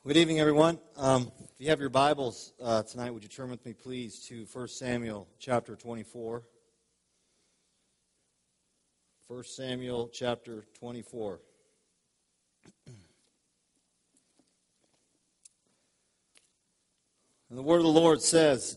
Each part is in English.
Good evening, everyone. If you have your Bibles tonight, would you turn with me, please, to 1 Samuel chapter 24. 1 Samuel chapter 24. And the word of the Lord says,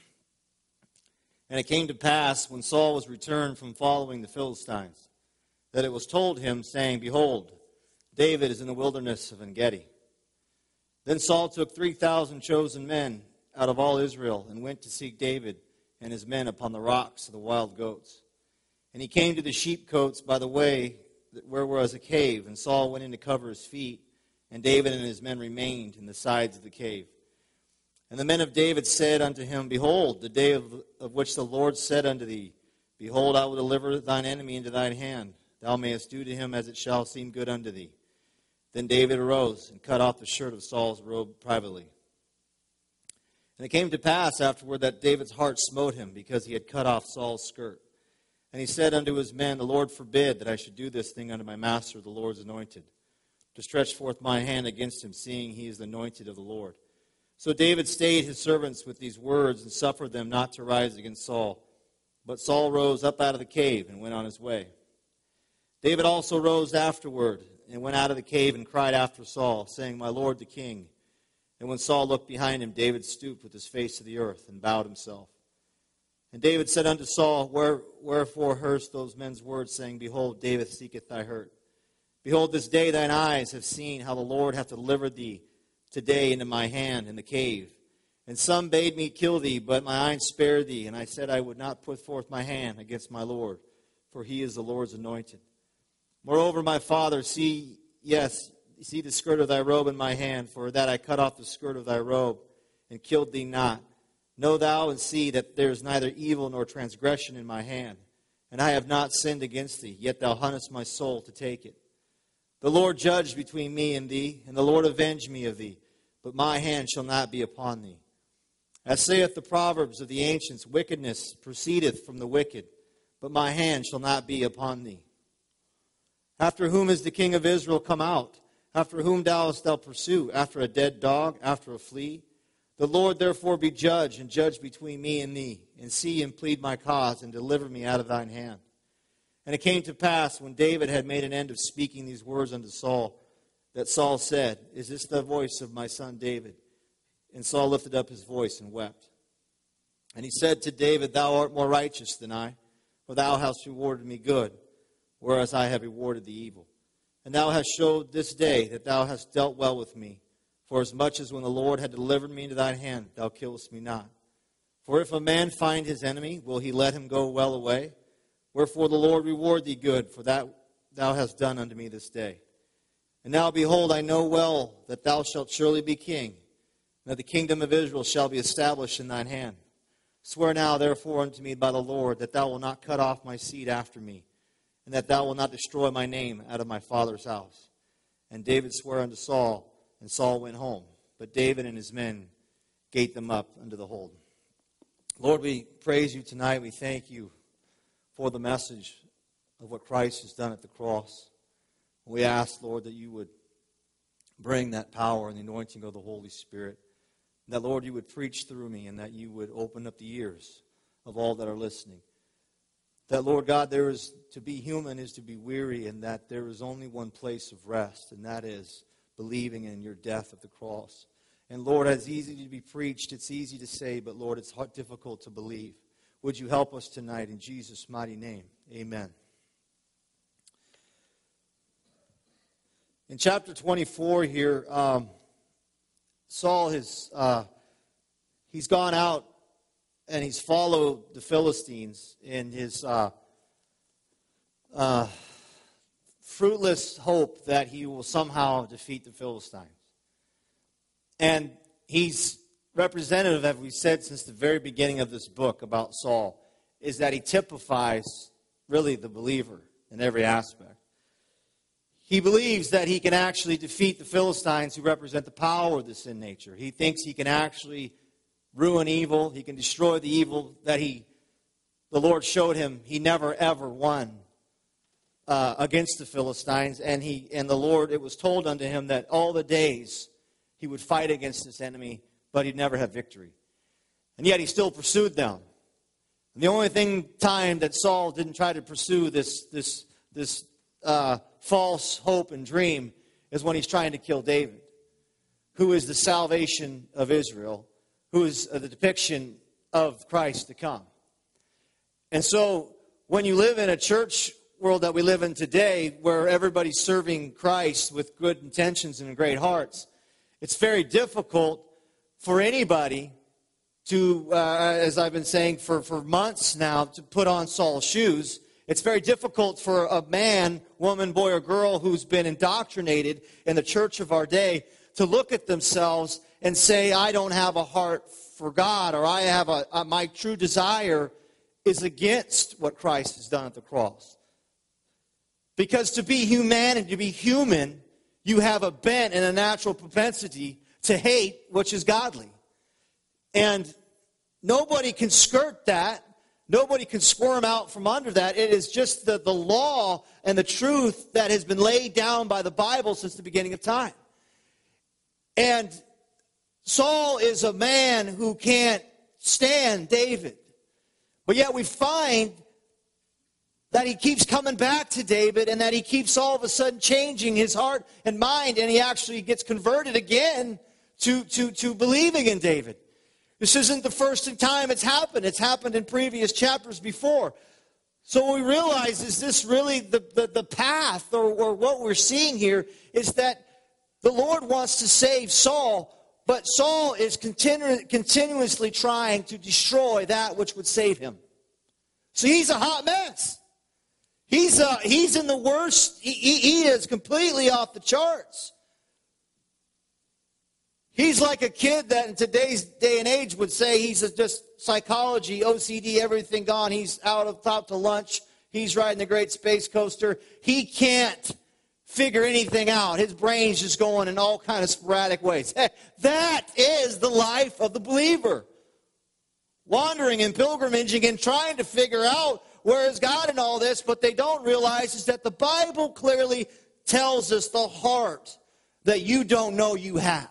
And it came to pass, when Saul was returned from following the Philistines, that it was told him, saying, Behold, David is in the wilderness of En-gedi. Then Saul took 3,000 chosen men out of all Israel and went to seek David and his men upon the rocks of the wild goats. And he came to the sheepcotes by the way where was a cave, and Saul went in to cover his feet, and David and his men remained in the sides of the cave. And the men of David said unto him, Behold, the day of which the Lord said unto thee, Behold, I will deliver thine enemy into thine hand. Thou mayest do to him as it shall seem good unto thee. Then David arose and cut off the shirt of Saul's robe privately. And it came to pass afterward that David's heart smote him, because he had cut off Saul's skirt. And he said unto his men, The Lord forbid that I should do this thing unto my master, the Lord's anointed, to stretch forth my hand against him, seeing he is the anointed of the Lord. So David stayed his servants with these words, and suffered them not to rise against Saul. But Saul rose up out of the cave and went on his way. David also rose afterward, and went out of the cave and cried after Saul, saying, My lord the king. And when Saul looked behind him, David stooped with his face to the earth and bowed himself. And David said unto Saul, Wherefore hearest those men's words, saying, Behold, David seeketh thy hurt? Behold, this day thine eyes have seen how the Lord hath delivered thee today into my hand in the cave. And some bade me kill thee, but my eyes spared thee. And I said, I would not put forth my hand against my Lord, for he is the Lord's anointed. Moreover, my father, see the skirt of thy robe in my hand, for that I cut off the skirt of thy robe, and killed thee not. Know thou and see that there is neither evil nor transgression in my hand, and I have not sinned against thee, yet thou huntest my soul to take it. The Lord judge between me and thee, and the Lord avenge me of thee, but my hand shall not be upon thee. As saith the Proverbs of the ancients, wickedness proceedeth from the wicked, but my hand shall not be upon thee. After whom is the king of Israel come out? After whom dost thou pursue? After a dead dog? After a flea? The Lord therefore be judge, and judge between me and thee, and see and plead my cause, and deliver me out of thine hand. And it came to pass, when David had made an end of speaking these words unto Saul, that Saul said, Is this the voice of my son David? And Saul lifted up his voice and wept. And he said to David, Thou art more righteous than I, for thou hast rewarded me good, whereas I have rewarded thee evil. And thou hast showed this day that thou hast dealt well with me, for as much as when the Lord had delivered me into thine hand, thou killest me not. For if a man find his enemy, will he let him go well away? Wherefore the Lord reward thee good, for that thou hast done unto me this day. And now behold, I know well that thou shalt surely be king, and that the kingdom of Israel shall be established in thine hand. Swear now therefore unto me by the Lord, that thou wilt not cut off my seed after me, and that thou wilt not destroy my name out of my father's house. And David sware unto Saul, and Saul went home. But David and his men gate them up unto the hold. Lord, we praise you tonight. We thank you for the message of what Christ has done at the cross. We ask, Lord, that you would bring that power and the anointing of the Holy Spirit. And that, Lord, you would preach through me, and that you would open up the ears of all that are listening. That, Lord God, there is to be human is to be weary, and that there is only one place of rest, and that is believing in your death at the cross. And Lord, it's easy to be preached, it's easy to say, but Lord, it's difficult to believe. Would you help us tonight in Jesus' mighty name? Amen. In chapter 24 here, Saul he's gone out and he's followed the Philistines in his fruitless hope that he will somehow defeat the Philistines. And he's representative, as we said since the very beginning of this book about Saul, is that he typifies really the believer in every aspect. He believes that he can actually defeat the Philistines, who represent the power of the sin nature. He thinks he can actually ruin evil. He can destroy the evil that the Lord showed him he never ever won against the Philistines. And the Lord, it was told unto him that all the days He would fight against this enemy, but he'd never have victory. And yet he still pursued them. And the only time that Saul didn't try to pursue this false hope and dream is when he's trying to kill David, who is the salvation of Israel, who is the depiction of Christ to come. And so when you live in a church world that we live in today, where everybody's serving Christ with good intentions and great hearts, it's very difficult for anybody to, as I've been saying for months now, to put on Saul's shoes. It's very difficult for a man, woman, boy, or girl who's been indoctrinated in the church of our day to look at themselves and say, I don't have a heart for God, or I have my true desire is against what Christ has done at the cross. Because to be human and to be human, you have a bent and a natural propensity to hate which is godly. And nobody can skirt that. Nobody can squirm out from under that. It is just the law and the truth that has been laid down by the Bible since the beginning of time. And Saul is a man who can't stand David. But yet we find that he keeps coming back to David, and that he keeps all of a sudden changing his heart and mind, and he actually gets converted again to believing in David. This isn't the first time it's happened. It's happened in previous chapters before. So what we realize is this really the path, or what we're seeing here, is that the Lord wants to save Saul, but Saul is continuously trying to destroy that which would save him. So he's a hot mess. He's in the worst. He is completely off the charts. He's like a kid that in today's day and age would say he's just psychology, OCD, everything gone. He's out of top to lunch. He's riding the great space coaster. He can't figure anything out. His brain's just going in all kind of sporadic ways. That is the life of the believer. Wandering and pilgrimaging and trying to figure out where is God in all this, but they don't realize is that the Bible clearly tells us the heart that you don't know you have.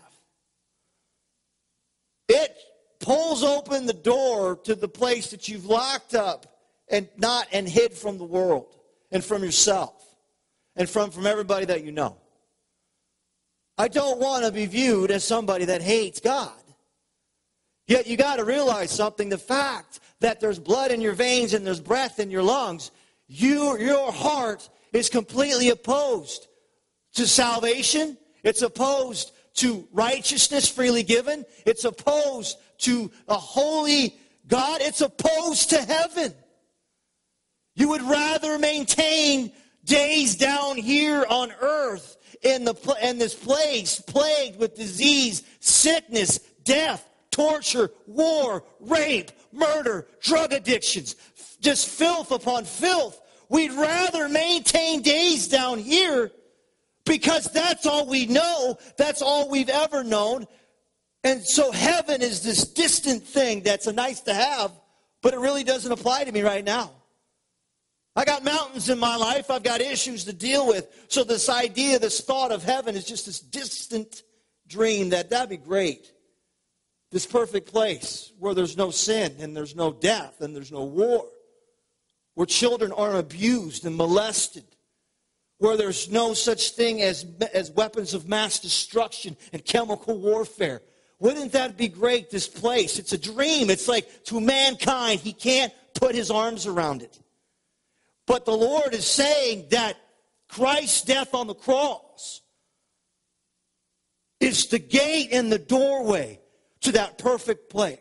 It pulls open the door to the place that you've locked up and hid from the world and from yourself and from everybody that you know. I don't want to be viewed as somebody that hates God. Yet you got to realize something, the fact that there's blood in your veins and there's breath in your lungs, your heart is completely opposed to salvation. It's opposed to righteousness freely given. It's opposed to a holy God. It's opposed to heaven. You would rather maintain days down here on earth in this place plagued with disease, sickness, death, torture, war, rape, murder, drug addictions, just filth upon filth. We'd rather maintain days down here because that's all we know. That's all we've ever known. And so heaven is this distant thing that's a nice to have, but it really doesn't apply to me right now. I got mountains in my life. I've got issues to deal with. So this idea, this thought of heaven is just this distant dream that'd be great. This perfect place where there's no sin and there's no death and there's no war. Where children aren't abused and molested. Where there's no such thing as weapons of mass destruction and chemical warfare. Wouldn't that be great, this place? It's a dream. It's like to mankind, he can't put his arms around it. But the Lord is saying that Christ's death on the cross is the gate and the doorway to that perfect place.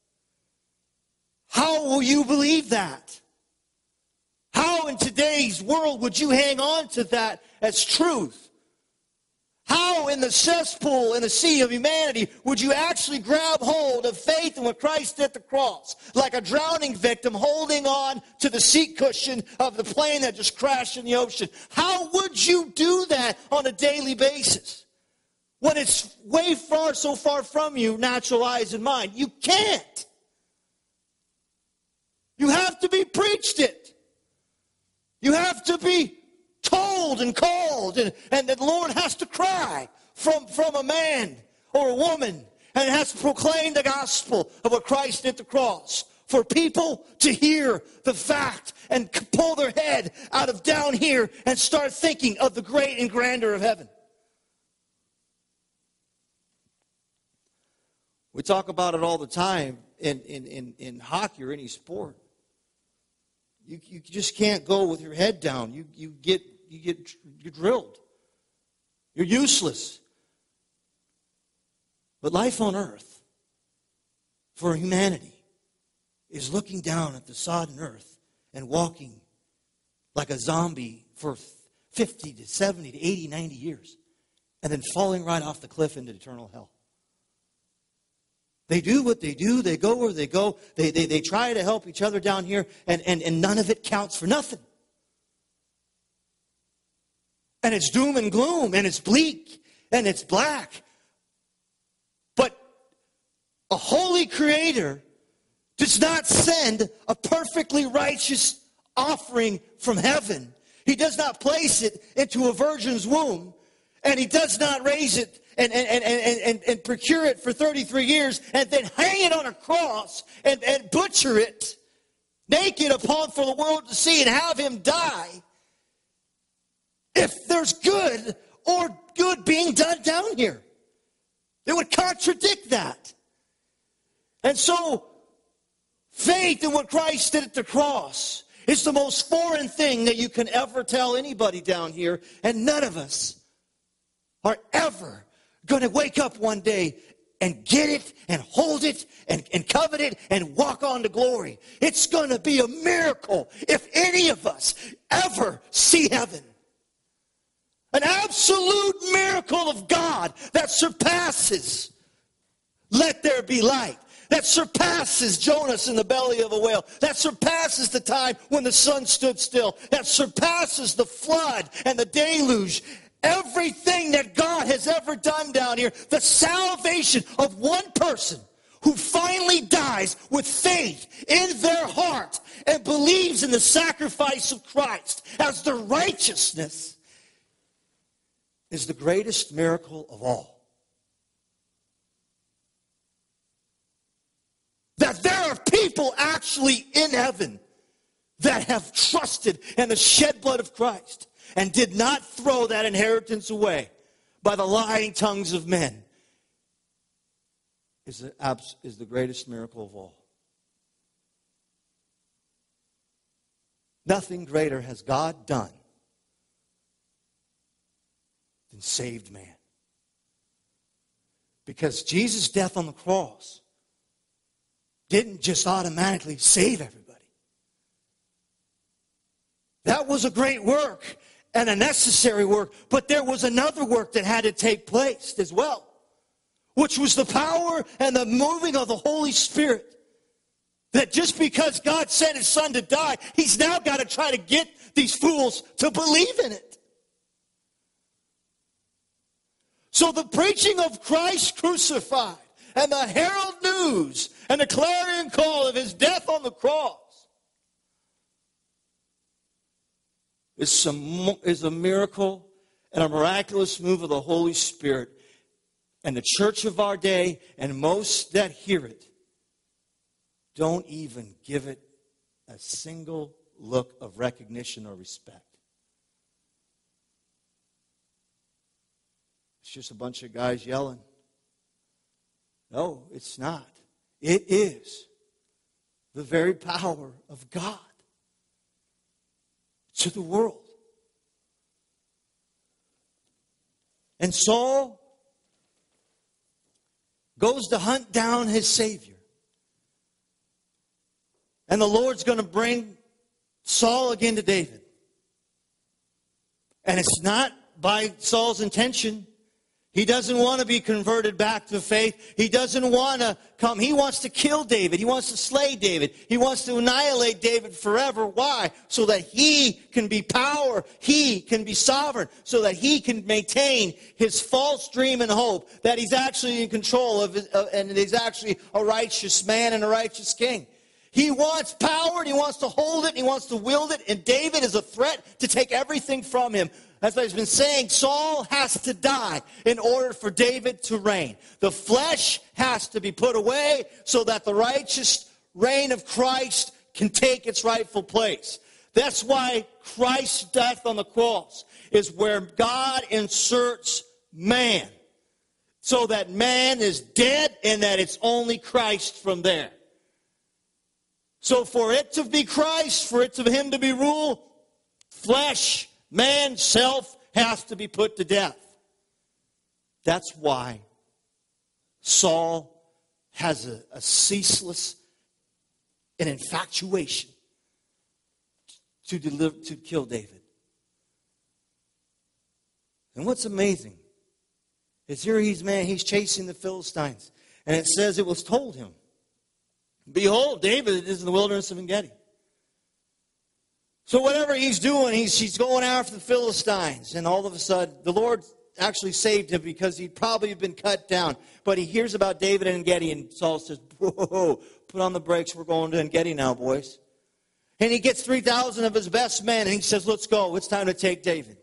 How will you believe that? How in today's world would you hang on to that as truth? How in the cesspool, in the sea of humanity, would you actually grab hold of faith in what Christ did at the cross? Like a drowning victim holding on to the seat cushion of the plane that just crashed in the ocean. How would you do that on a daily basis? When it's so far from you, natural eyes and mind. You can't. You have to be preached it. You have to be told and called, and the Lord has to cry from a man or a woman, and it has to proclaim the gospel of what Christ did at the cross for people to hear the fact and pull their head out of down here and start thinking of the great and grandeur of heaven. We talk about it all the time in hockey or any sport. You just can't go with your head down. You're drilled. You're useless. But life on earth for humanity is looking down at the sodden earth and walking like a zombie for 50 to 70 to 80, 90 years and then falling right off the cliff into eternal hell. They do what they do. They go where they go. They try to help each other down here, and none of it counts for nothing. And it's doom and gloom, and it's bleak, and it's black. But a holy Creator does not send a perfectly righteous offering from heaven. He does not place it into a virgin's womb, and He does not raise it and procure it for 33 years and then hang it on a cross and butcher it naked for the world to see and have Him die. If there's good being done down here, it would contradict that. And so faith in what Christ did at the cross is the most foreign thing that you can ever tell anybody down here, and none of us are ever going to wake up one day and get it and hold it and covet it and walk on to glory. It's going to be a miracle if any of us ever see heaven. An absolute miracle of God that surpasses let there be light. That surpasses Jonas in the belly of a whale. That surpasses the time when the sun stood still. That surpasses the flood and the deluge. Everything that God has ever done down here, the salvation of one person who finally dies with faith in their heart and believes in the sacrifice of Christ as their righteousness, is the greatest miracle of all. That there are people actually in heaven that have trusted in the shed blood of Christ and did not throw that inheritance away by the lying tongues of men, is the greatest miracle of all. Nothing greater has God done than saved man. Because Jesus' death on the cross didn't just automatically save everybody. That was a great work and a necessary work, but there was another work that had to take place as well, which was the power and the moving of the Holy Spirit. That just because God sent His Son to die, He's now got to try to get these fools to believe in it. So the preaching of Christ crucified and the herald news and the clarion call of His death on the cross is a miracle and a miraculous move of the Holy Spirit. And the church of our day and most that hear it don't even give it a single look of recognition or respect. It's just a bunch of guys yelling. No, it's not. It is the very power of God to the world. And Saul goes to hunt down his Savior. And the Lord's going to bring Saul again to David. And it's not by Saul's intention. He doesn't want to be converted back to faith. He doesn't want to come. He wants to kill David. He wants to slay David. He wants to annihilate David forever. Why? So that he can be power. He can be sovereign. So that he can maintain his false dream and hope that he's actually in control of and he's actually a righteous man and a righteous king. He wants power and he wants to hold it and he wants to wield it. And David is a threat to take everything from him. As I've been saying, Saul has to die in order for David to reign. The flesh has to be put away so that the righteous reign of Christ can take its rightful place. That's why Christ's death on the cross is where God inserts man, so that man is dead and that it's only Christ from there. So for it to be Christ, for it to him to be rule, flesh, man, self has to be put to death. That's why Saul has a ceaseless an infatuation to kill David. And what's amazing is here he's chasing the Philistines. And it says it was told him, behold, David is in the wilderness of En-gedi. So whatever he's doing, he's going after the Philistines. And all of a sudden, the Lord actually saved him because he'd probably been cut down. But he hears about David and En-gedi, and Saul says, whoa, put on the brakes, we're going to En-gedi now, boys. And he gets 3,000 of his best men, and he says, let's go, it's time to take David.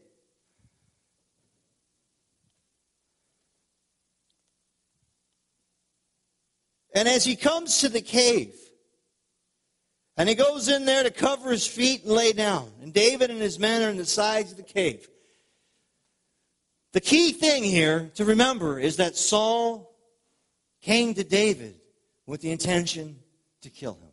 And as he comes to the cave, and he goes in there to cover his feet and lay down, and David and his men are in the sides of the cave. The key thing here to remember is that Saul came to David with the intention to kill him.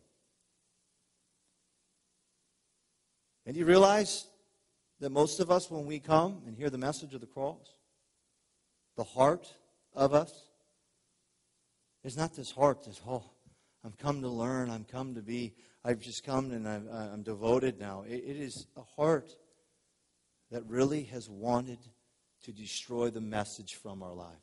And do you realize that most of us, when we come and hear the message of the cross, the heart of us is not this heart that, oh, I'm come to learn, I'm come to be, I've just come and I'm devoted now. It is a heart that really has wanted to destroy the message from our lives.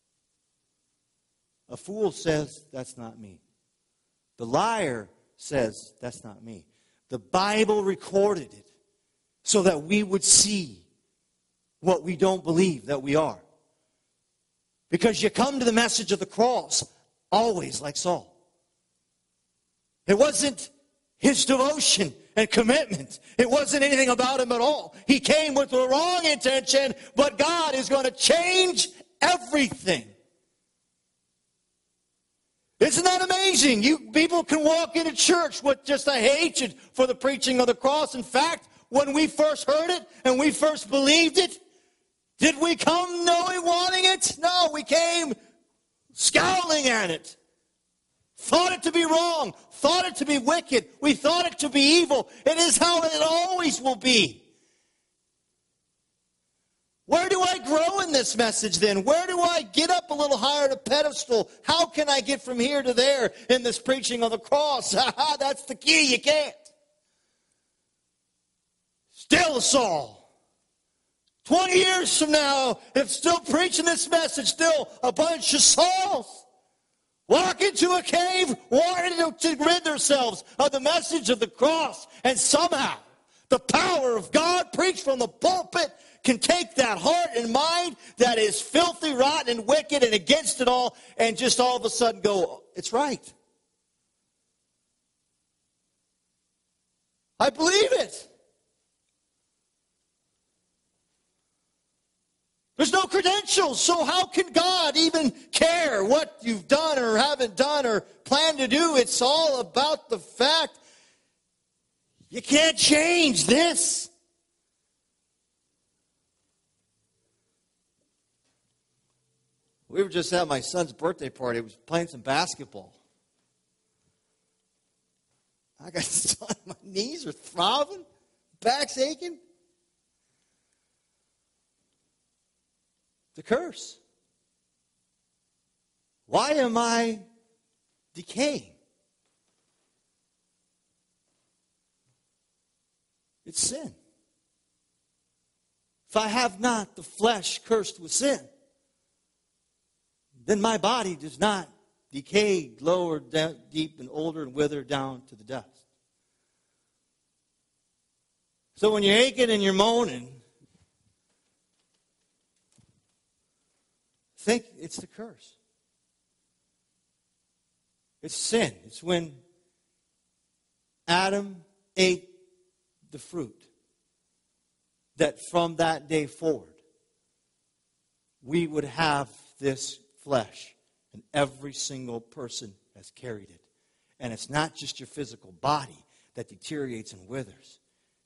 A fool says, that's not me. The liar says, that's not me. The Bible recorded it so that we would see what we don't believe that we are. Because you come to the message of the cross always like Saul. It wasn't his devotion and commitment. It wasn't anything about him at all. He came with the wrong intention, but God is going to change everything. Isn't that amazing? You people can walk into church with just a hatred for the preaching of the cross. In fact, when we first heard it and we first believed it, did we come knowing, wanting it? No, we came scowling at it. Thought it to be wrong. Thought it to be wicked. We thought it to be evil. It is how it always will be. Where do I grow in this message then? Where do I get up a little higher to pedestal? How can I get from here to there in this preaching of the cross? That's the key. You can't. Still Saul. 20 years from now, if still preaching this message, still a bunch of Sauls walk into a cave, wanting to rid themselves of the message of the cross. And somehow, the power of God preached from the pulpit can take that heart and mind that is filthy, rotten, and wicked and against it all, and just all of a sudden go, it's right. I believe it. There's no credentials, so how can God even care what you've done or haven't done or plan to do? It's all about the fact you can't change this. We were just at my son's birthday party. He was playing some basketball. I got my knees are throbbing, back's aching. The curse. Why am I decaying? It's sin. If I have not the flesh cursed with sin, then my body does not decay, lower, deep, and older, and wither down to the dust. So when you're aching and you're moaning, think it's the curse. It's sin. It's when Adam ate the fruit that from that day forward, we would have this flesh, and every single person has carried it. And it's not just your physical body that deteriorates and withers.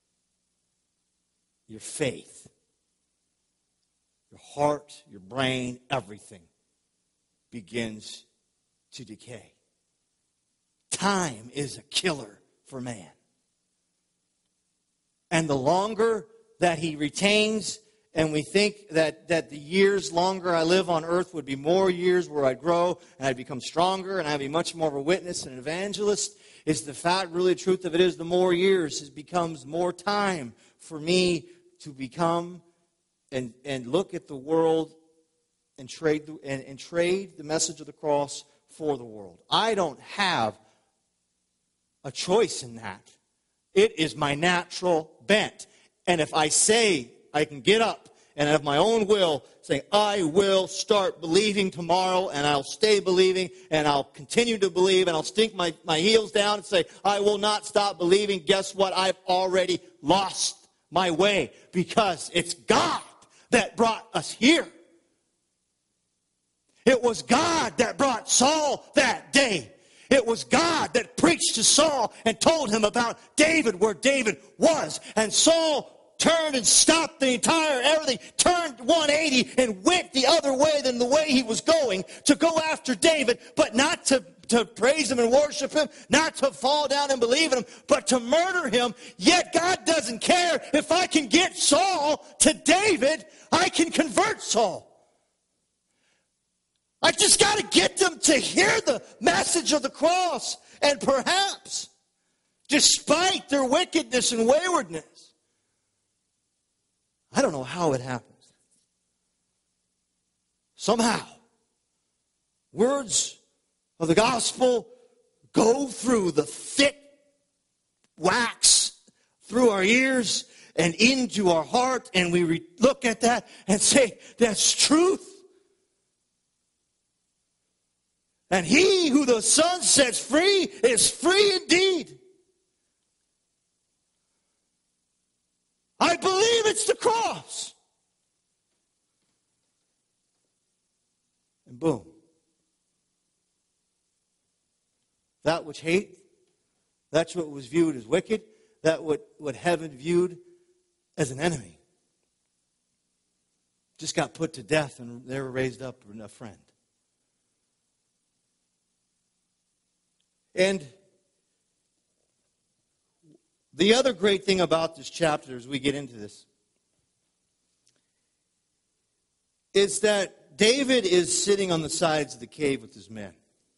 Your faith, your heart, your brain, everything begins to decay. Time is a killer for man. And the longer that he retains, and we think that the years longer I live on earth would be more years where I'd grow and I'd become stronger and I'd be much more of a witness and an evangelist, is the fact, really the truth of it is, the more years it becomes more time for me to become and look at the world and trade the message of the cross for the world. I don't have a choice in that. It is my natural bent. And if I say I can get up and have my own will, say, I will start believing tomorrow, and I'll stay believing, and I'll continue to believe, and I'll stink my heels down and say, I will not stop believing, guess what? I've already lost my way, because it's God that brought us here. It was God that brought Saul that day. It was God that preached to Saul and told him about David, where David was. And Saul turned and stopped the entire everything, turned 180 and went the other way than the way he was going to go after David, but not to praise him and worship him, not to fall down and believe in him, but to murder him. Yet God doesn't care. If I can get Saul to David, I can convert Saul. I just got to get them to hear the message of the cross. And perhaps, despite their wickedness and waywardness, I don't know how it happens. Somehow, words of the gospel go through the thick wax, through our ears and into our heart, and we look at that and say, that's truth. And he who the Son sets free is free indeed. I believe it's the cross. And boom. That which hate, that's what was viewed as wicked, that what heaven viewed as an enemy, just got put to death, and they were raised up a friend. And the other great thing about this chapter, as we get into this, is that David is sitting on the sides of the cave with his men.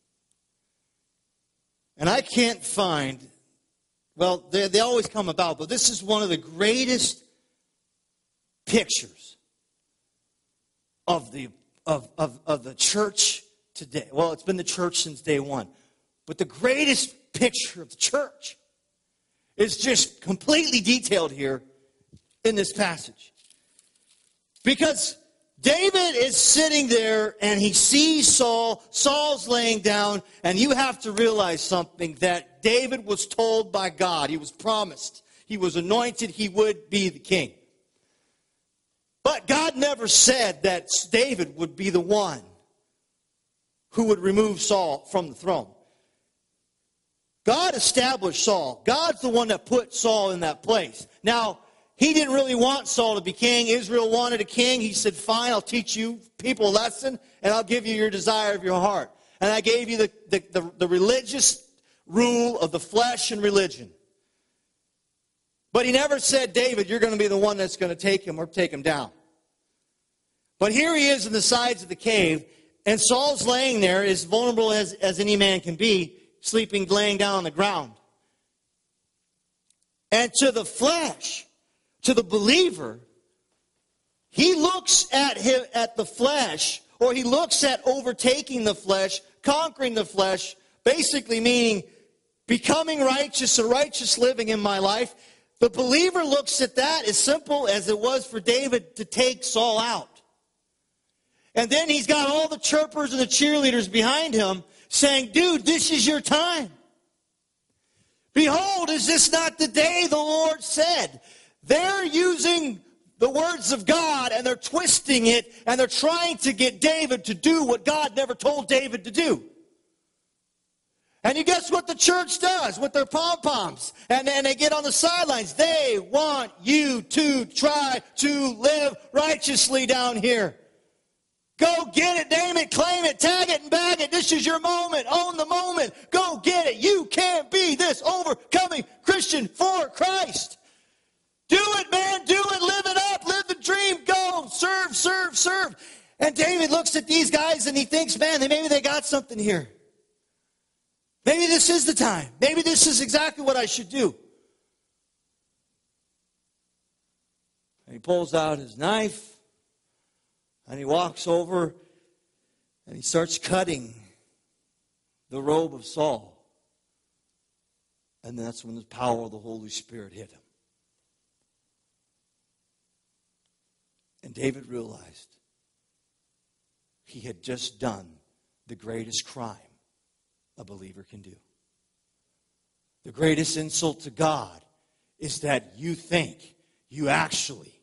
And I can't find, well, they always come about, but this is one of the greatest pictures of the church today. Well, it's been the church since day one. But the greatest picture of the church is just completely detailed here in this passage. Because David is sitting there and he sees Saul. Saul's laying down, and you have to realize something, that David was told by God. He was promised. He was anointed. He would be the king. But God never said that David would be the one who would remove Saul from the throne. God established Saul. God's the one that put Saul in that place. Now, he didn't really want Saul to be king. Israel wanted a king. He said, fine, I'll teach you people a lesson, and I'll give you your desire of your heart. And I gave you the religious rule of the flesh and religion. But he never said, David, you're going to be the one that's going to take him or take him down. But here he is in the sides of the cave, and Saul's laying there, as vulnerable as any man can be, sleeping, laying down on the ground. And to the flesh, to the believer, he looks at the flesh, or he looks at overtaking the flesh, conquering the flesh, basically meaning becoming righteous, a righteous living in my life. The believer looks at that as simple as it was for David to take Saul out. And then he's got all the chirpers and the cheerleaders behind him saying, dude, this is your time. Behold, is this not the day the Lord said? They're using the words of God and they're twisting it and they're trying to get David to do what God never told David to do. And you guess what the church does with their pom-poms? And they get on the sidelines. They want you to try to live righteously down here. Go get it, name it, claim it, tag it, and bag it. This is your moment. Own the moment. Go get it. You can't be this overcoming Christian for Christ. Do it, man. Do it. Live it up. Live the dream. Go. Serve, serve, serve. And David looks at these guys and he thinks, man, maybe they got something here. Maybe this is the time. Maybe this is exactly what I should do. And he pulls out his knife. And he walks over and he starts cutting the robe of Saul. And that's when the power of the Holy Spirit hit him. And David realized he had just done the greatest crime a believer can do. The greatest insult to God is that you think you actually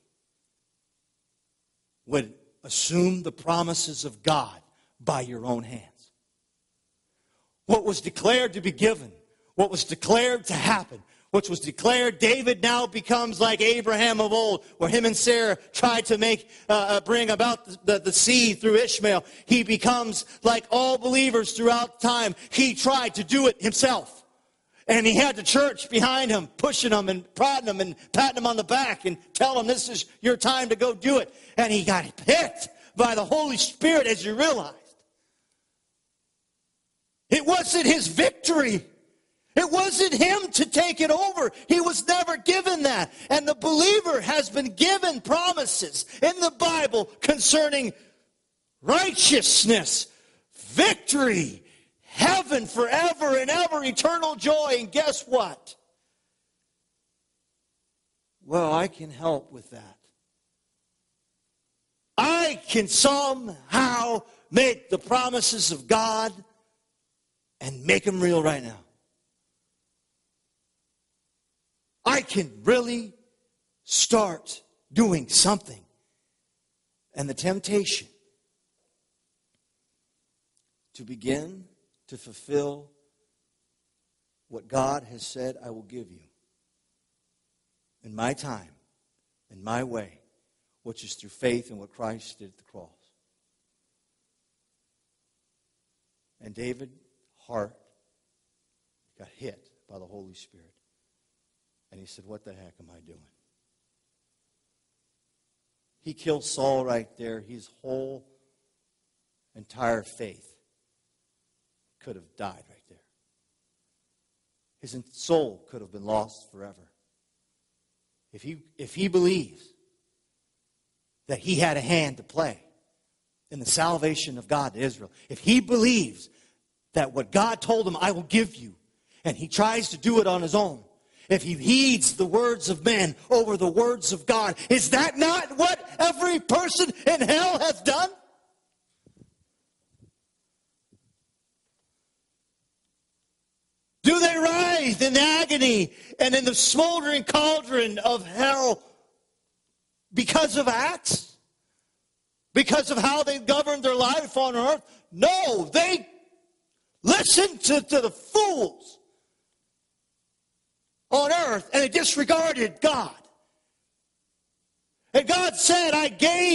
would assume the promises of God by your own hands. What was declared to be given, what was declared to happen, which was declared, David now becomes like Abraham of old, where him and Sarah tried to bring about the seed through Ishmael. He becomes like all believers throughout time. He tried to do it himself. And he had the church behind him, pushing him and prodding him and patting him on the back and telling him this is your time to go do it. And he got hit by the Holy Spirit as he realized. It wasn't his victory. It wasn't him to take it over. He was never given that. And the believer has been given promises in the Bible concerning righteousness, victory, heaven forever and ever, eternal joy. And guess what? Well, I can help with that. I can somehow make the promises of God and make them real right now. I can really start doing something. And the temptation to begin to fulfill what God has said I will give you in my time, in my way, which is through faith in what Christ did at the cross. And David's heart got hit by the Holy Spirit. And he said, what the heck am I doing? He killed Saul right there. His whole entire faith could have died right there. His soul could have been lost forever. If he believes that he had a hand to play in the salvation of God to Israel, if he believes that what God told him, I will give you, and he tries to do it on his own, if he heeds the words of men over the words of God, is that not what every person in hell has done? Do they writhe in agony and in the smoldering cauldron of hell because of acts? Because of how they governed their life on earth? No, they listened to the fools on earth, and they disregarded God. And God said, I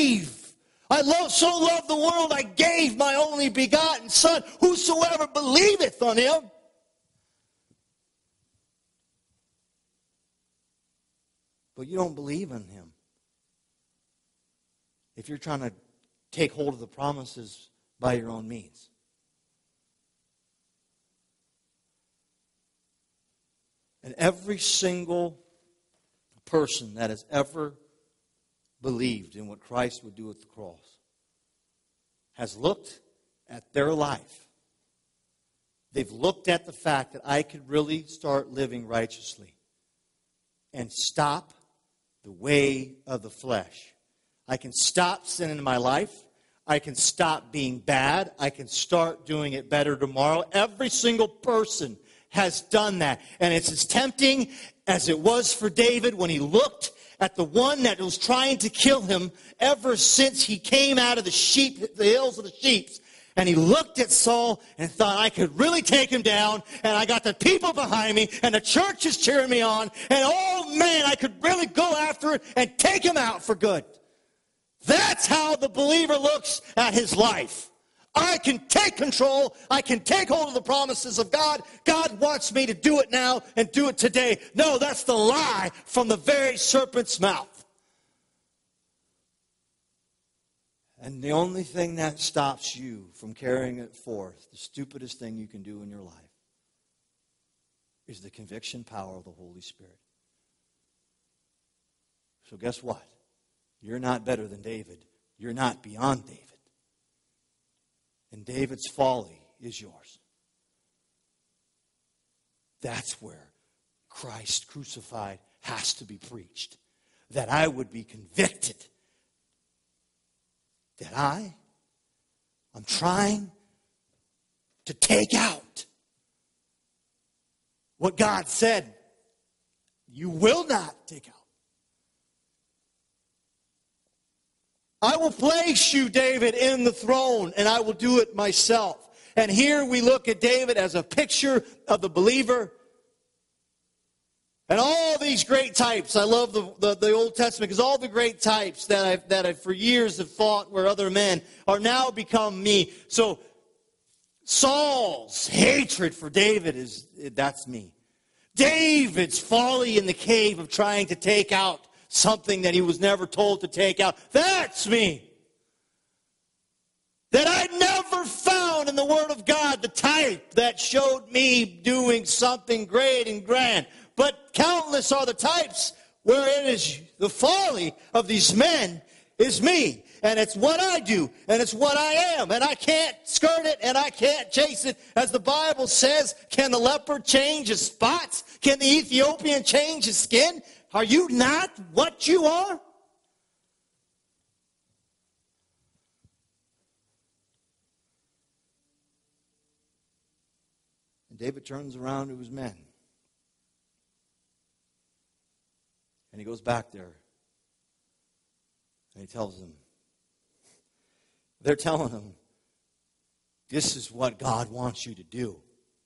so loved the world, I gave my only begotten Son. Whosoever believeth on him. But you don't believe in him if you're trying to take hold of the promises by your own means. And every single person that has ever believed in what Christ would do at the cross has looked at their life. They've looked at the fact that I could really start living righteously and stop the way of the flesh. I can stop sinning in my life. I can stop being bad. I can start doing it better tomorrow. Every single person has done that. And it's as tempting as it was for David when he looked at the one that was trying to kill him ever since he came out of the hills of the sheep. And he looked at Saul and thought, I could really take him down, and I got the people behind me, and the church is cheering me on, and oh man, I could really go after it and take him out for good. That's how the believer looks at his life. I can take control. I can take hold of the promises of God. God wants me to do it now and do it today. No, that's the lie from the very serpent's mouth. And the only thing that stops you from carrying it forth, the stupidest thing you can do in your life, is the conviction power of the Holy Spirit. So guess what? You're not better than David. You're not beyond David. And David's folly is yours. That's where Christ crucified has to be preached. That I would be convicted that I'm trying to take out what God said you will not take out. I will place you, David, in the throne, and I will do it myself. And here we look at David as a picture of the believer. And all these great types, I love the Old Testament, because all the great types that I've for years have fought where other men are now become me. So Saul's hatred for David that's me. David's folly in the cave of trying to take out something that he was never told to take out, that's me. That I never found in the Word of God the type that showed me doing something great and grand. But countless are the types where it is the folly of these men is me. And it's what I do, and it's what I am. And I can't skirt it, and I can't chase it. As the Bible says, can the leopard change his spots? Can the Ethiopian change his skin? Are you not what you are? And David turns around to his men. And he goes back there. And he tells them, they're telling him, this is what God wants you to do.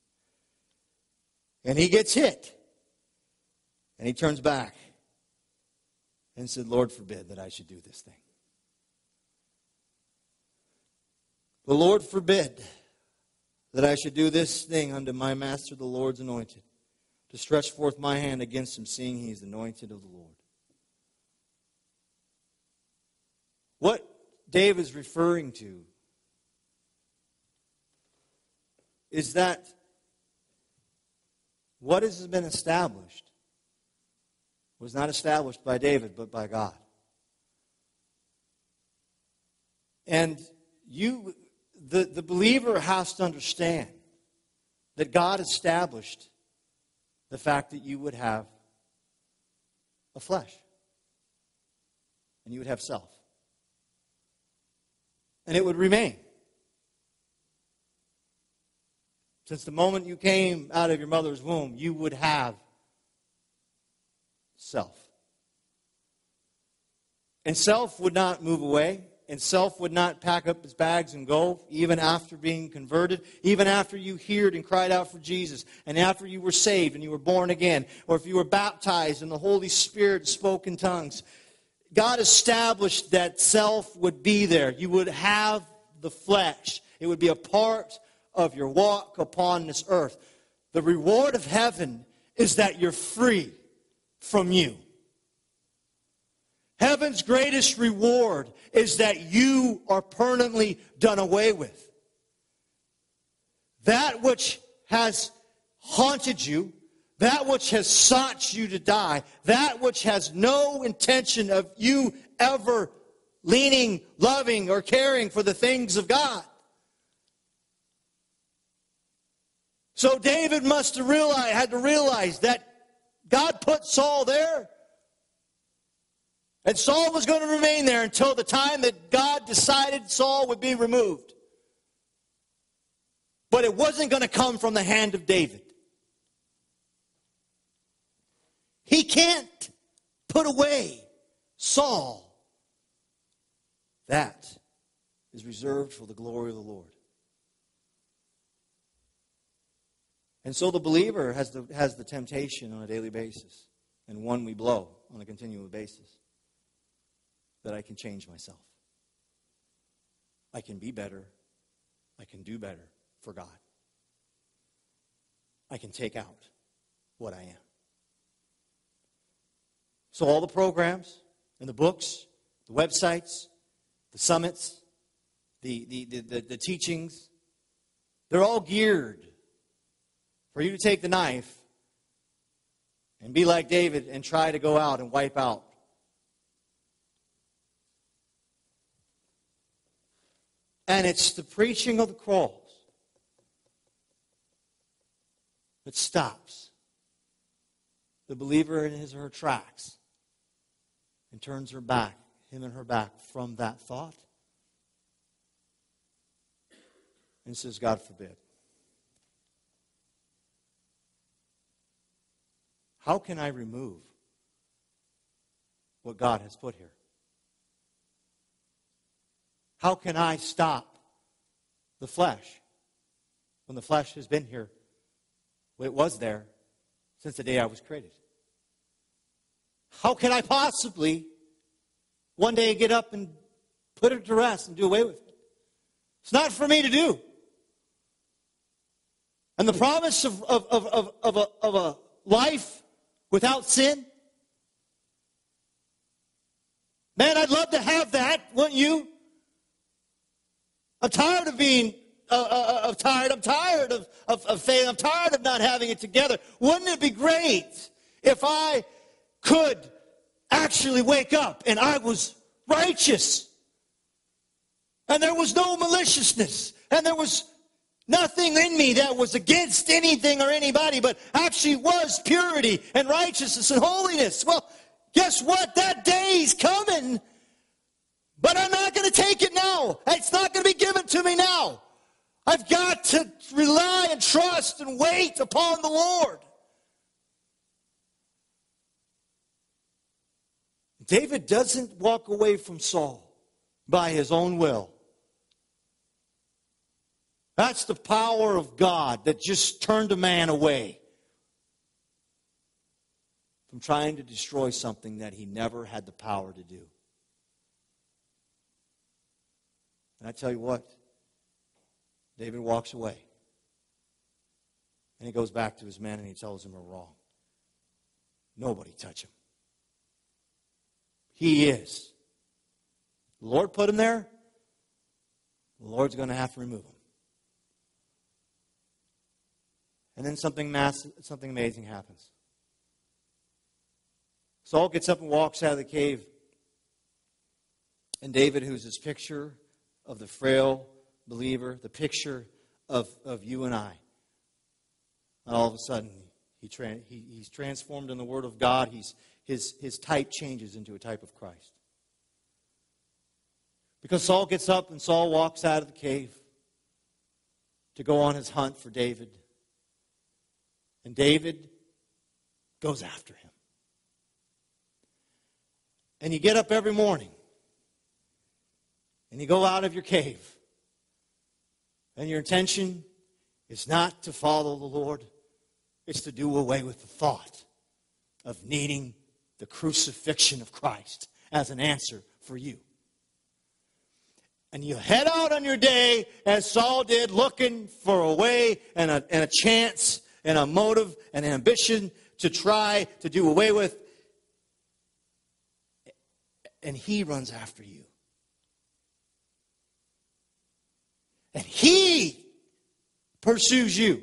And he gets hit. And he turns back and said, Lord forbid that I should do this thing. The Lord forbid that I should do this thing unto my master, the Lord's anointed, to stretch forth my hand against him, seeing he is anointed of the Lord. What David is referring to is that what has been established was not established by David, but by God. And the believer has to understand that God established the fact that you would have a flesh. And you would have self. And it would remain. Since the moment you came out of your mother's womb, you would have self. And self would not move away. And self would not pack up its bags and go, even after being converted, even after you heard and cried out for Jesus, and after you were saved and you were born again, or if you were baptized and the Holy Spirit spoke in tongues. God established that self would be there. You would have the flesh. It would be a part of your walk upon this earth. The reward of heaven is that you're free from you. Heaven's greatest reward is that you are permanently done away with. That which has haunted you, that which has sought you to die, that which has no intention of you ever leaning, loving, or caring for the things of God. So David had to realize that God put Saul there. And Saul was going to remain there until the time that God decided Saul would be removed. But it wasn't going to come from the hand of David. He can't put away Saul, that is reserved for the glory of the Lord. And so the believer has the temptation on a daily basis, and one we blow on a continual basis, that I can change myself. I can be better. I can do better for God. I can take out what I am. So all the programs and the books, the websites, the summits, the teachings, they're all geared for you to take the knife and be like David and try to go out and wipe out. And it's the preaching of the cross that stops the believer in his or her tracks and turns her back, him and her back, from that thought and says, God forbid. How can I remove what God has put here? How can I stop the flesh when the flesh has been here? Well, it was there since the day I was created. How can I possibly one day get up and put it to rest and do away with it? It's not for me to do. And the promise of a life without sin? Man, I'd love to have that, wouldn't you? I'm tired of being tired. I'm tired of failing. I'm tired of not having it together. Wouldn't it be great if I could actually wake up and I was righteous and there was no maliciousness and there was nothing in me that was against anything or anybody, but actually was purity and righteousness and holiness? Well, guess what? That day's coming. But I'm not going to take it now. It's not going to be given to me now. I've got to rely and trust and wait upon the Lord. David doesn't walk away from Saul by his own will. That's the power of God that just turned a man away from trying to destroy something that he never had the power to do. And I tell you what, David walks away. And he goes back to his men and he tells them they're wrong. Nobody touch him. He is. The Lord put him there. The Lord's going to have to remove him. And then something amazing happens. Saul gets up and walks out of the cave. And David, who's this picture of the frail believer, the picture of you and I. And all of a sudden, he's transformed in the Word of God. His type changes into a type of Christ. Because Saul gets up and Saul walks out of the cave to go on his hunt for David. And David goes after him. And you get up every morning. And you go out of your cave. And your intention is not to follow the Lord. It's to do away with the thought of needing the crucifixion of Christ as an answer for you. And you head out on your day, as Saul did, looking for a way and a chance and a motive and an ambition to try to do away with. And he runs after you. And he pursues you.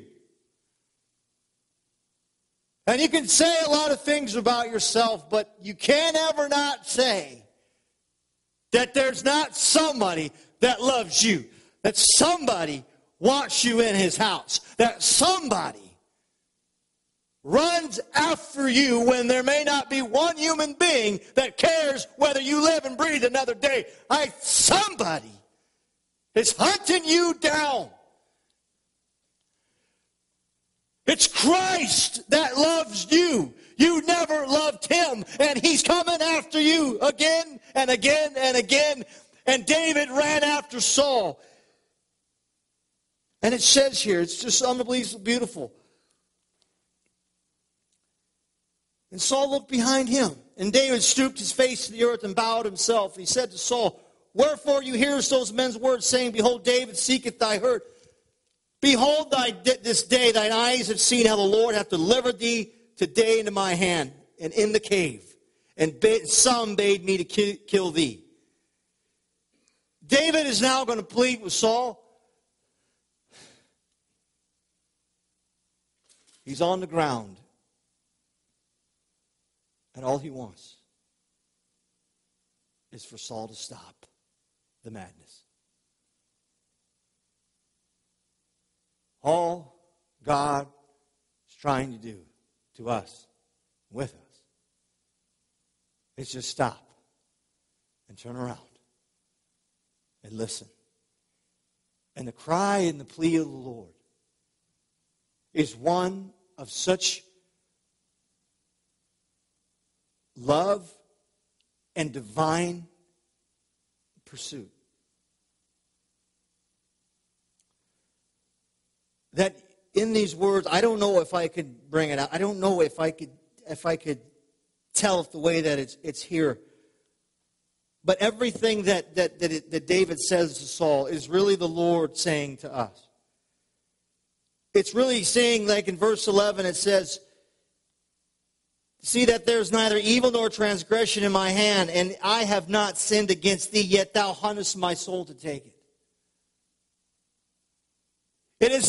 And you can say a lot of things about yourself, but you can't ever not say that there's not somebody that loves you, that somebody wants you in his house, that somebody runs after you when there may not be one human being that cares whether you live and breathe another day. Somebody is hunting you down. It's Christ that loves you. You never loved him, and he's coming after you again and again and again. And David ran after Saul. And it says here, it's just unbelievably beautiful. And Saul looked behind him, and David stooped his face to the earth and bowed himself. And he said to Saul, wherefore you hearest those men's words, saying, behold, David seeketh thy hurt. Behold, this day thine eyes have seen how the Lord hath delivered thee today into my hand, and in the cave. And some bade me to kill thee. David is now going to plead with Saul. He's on the ground. And all he wants is for Saul to stop the madness. All God is trying to do to us, with us, is just stop and turn around and listen. And the cry and the plea of the Lord is one of such love and divine pursuit that in these words, I don't know if I could bring it out. I don't know if I could tell it the way that it's here. But everything that David says to Saul is really the Lord saying to us. It's really saying, like in verse 11, it says, see that there's neither evil nor transgression in my hand, and I have not sinned against thee, yet thou huntest my soul to take it. It is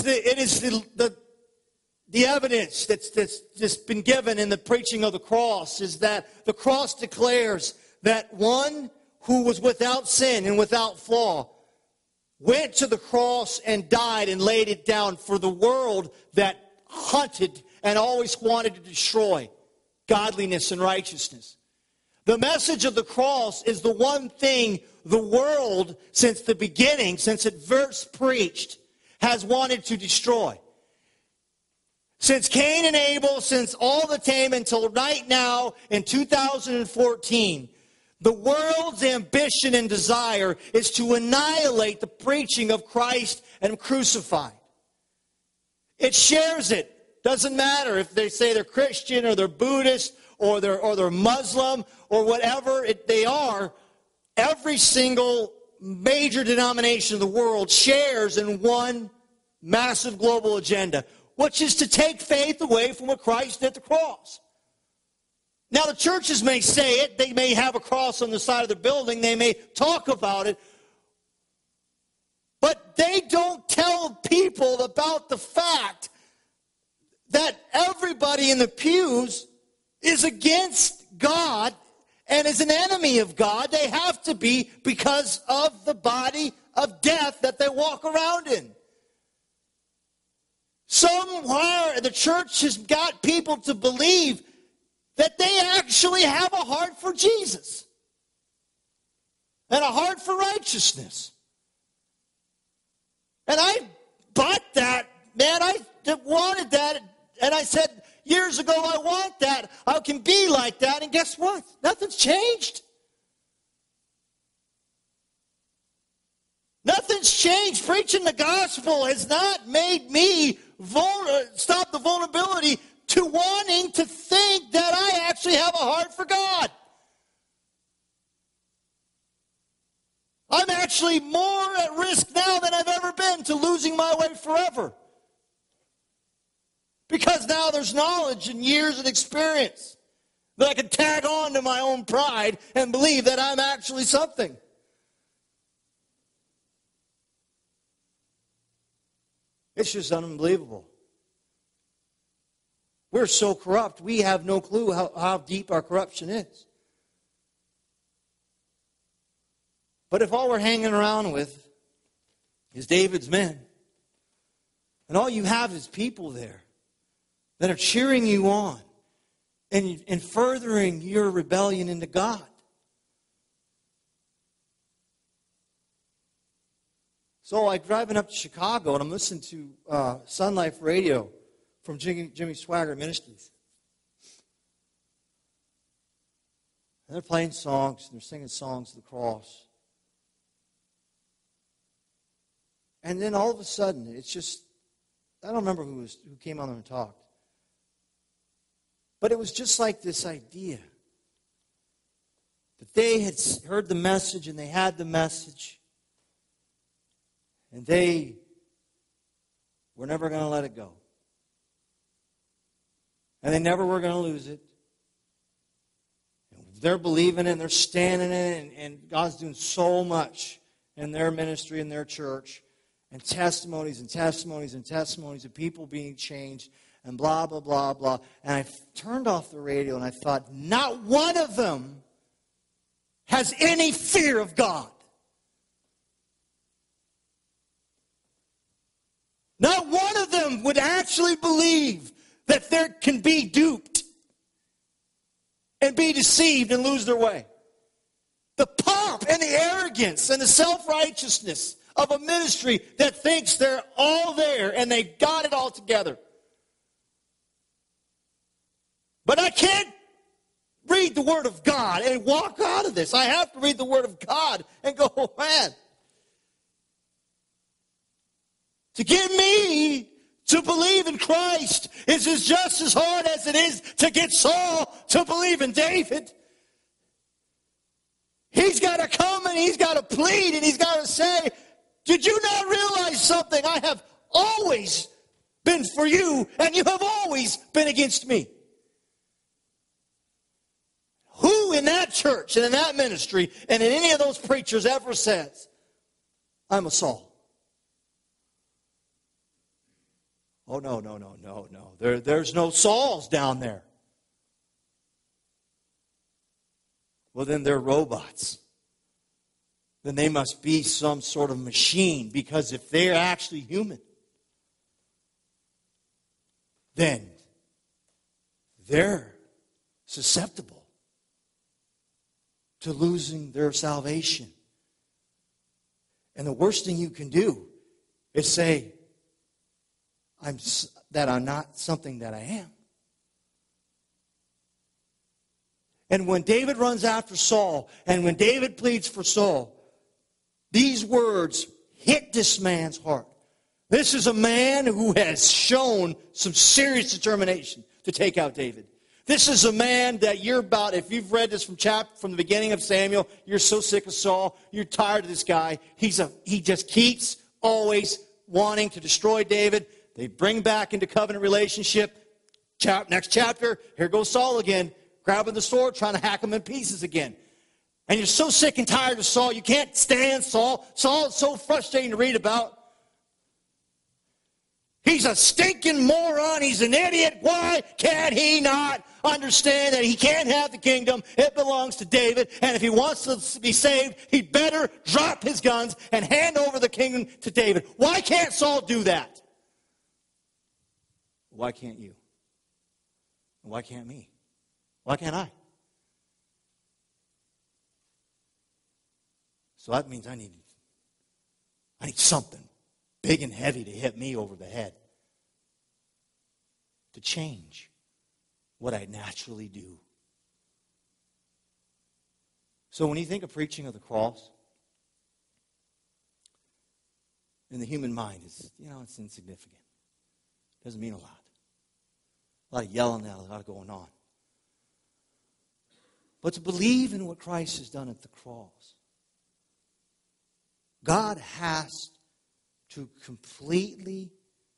the evidence that's just been given in the preaching of the cross, is that the cross declares that one who was without sin and without flaw went to the cross and died and laid it down for the world that hunted and always wanted to destroy godliness and righteousness. The message of the cross is the one thing the world, since the beginning, since it first preached, has wanted to destroy. Since Cain and Abel, since all the time until right now in 2014, the world's ambition and desire is to annihilate the preaching of Christ and crucified. It shares it. Doesn't matter if they say they're Christian or they're Buddhist or they're Muslim or whatever they are. Every single major denomination of the world shares in one massive global agenda, which is to take faith away from what Christ did at the cross. Now, the churches may say it. They may have a cross on the side of the building. They may talk about it. But they don't tell people about the fact that everybody in the pews is against God and is an enemy of God. They have to be because of the body of death that they walk around in. Somewhere the church has got people to believe that they actually have a heart for Jesus and a heart for righteousness. And I bought that, man. I wanted that. And I said years ago, I want that. I can be like that. And guess what? Nothing's changed. Nothing's changed. Preaching the gospel has not made me stop the vulnerability to wanting to think that I actually have a heart for God. I'm actually more at risk now than I've ever been to losing my way forever. Because now there's knowledge and years of experience that I can tag on to my own pride and believe that I'm actually something. It's just unbelievable. We're so corrupt, we have no clue how deep our corruption is. But if all we're hanging around with is David's men, and all you have is people there that are cheering you on and furthering your rebellion into God. So like driving up to Chicago and I'm listening to Sun Life Radio from Jimmy Swaggart Ministries. And they're playing songs, and they're singing songs of the cross. And then all of a sudden, it's just, I don't remember who came on there and talked. But it was just like this idea that they had heard the message and they had the message. And they were never going to let it go. And they never were going to lose it. And they're believing it and they're standing in it. And God's doing so much in their ministry, in their church. And testimonies and testimonies and testimonies of people being changed. And blah, blah, blah, blah. And I turned off the radio and I thought, not one of them has any fear of God. Not one of them would actually believe that there can be duped and be deceived and lose their way. The pomp and the arrogance and the self-righteousness of a ministry that thinks they're all there and they got it all together. But I can't read the Word of God and walk out of this. I have to read the Word of God and go, oh man. To get me to believe in Christ is just as hard as it is to get Saul to believe in David. He's got to come and he's got to plead and he's got to say, did you not realize something? I have always been for you and you have always been against me. Who in that church and in that ministry and in any of those preachers ever says, I'm a Saul? Oh, no. There's no Sauls down there. Well, then they're robots. Then they must be some sort of machine, because if they're actually human, then they're susceptible to losing their salvation. And the worst thing you can do is say, I'm not something that I am. And when David runs after Saul, and when David pleads for Saul, these words hit this man's heart. This is a man who has shown some serious determination to take out David. This is a man that you're about, if you've read this from the beginning of Samuel, you're so sick of Saul, you're tired of this guy. He just keeps always wanting to destroy David. They bring back into covenant relationship. Next chapter, here goes Saul again, grabbing the sword, trying to hack him in pieces again. And you're so sick and tired of Saul, you can't stand Saul. Saul is so frustrating to read about. He's a stinking moron. He's an idiot. Why can't he not understand that he can't have the kingdom? It belongs to David. And if he wants to be saved, he better drop his guns and hand over the kingdom to David. Why can't Saul do that? Why can't you? Why can't me? Why can't I? So that means I need something big and heavy to hit me over the head to change what I naturally do. So when you think of preaching of the cross, in the human mind, it's insignificant. It doesn't mean a lot. A lot of yelling, a lot of going on. But to believe in what Christ has done at the cross, God has to completely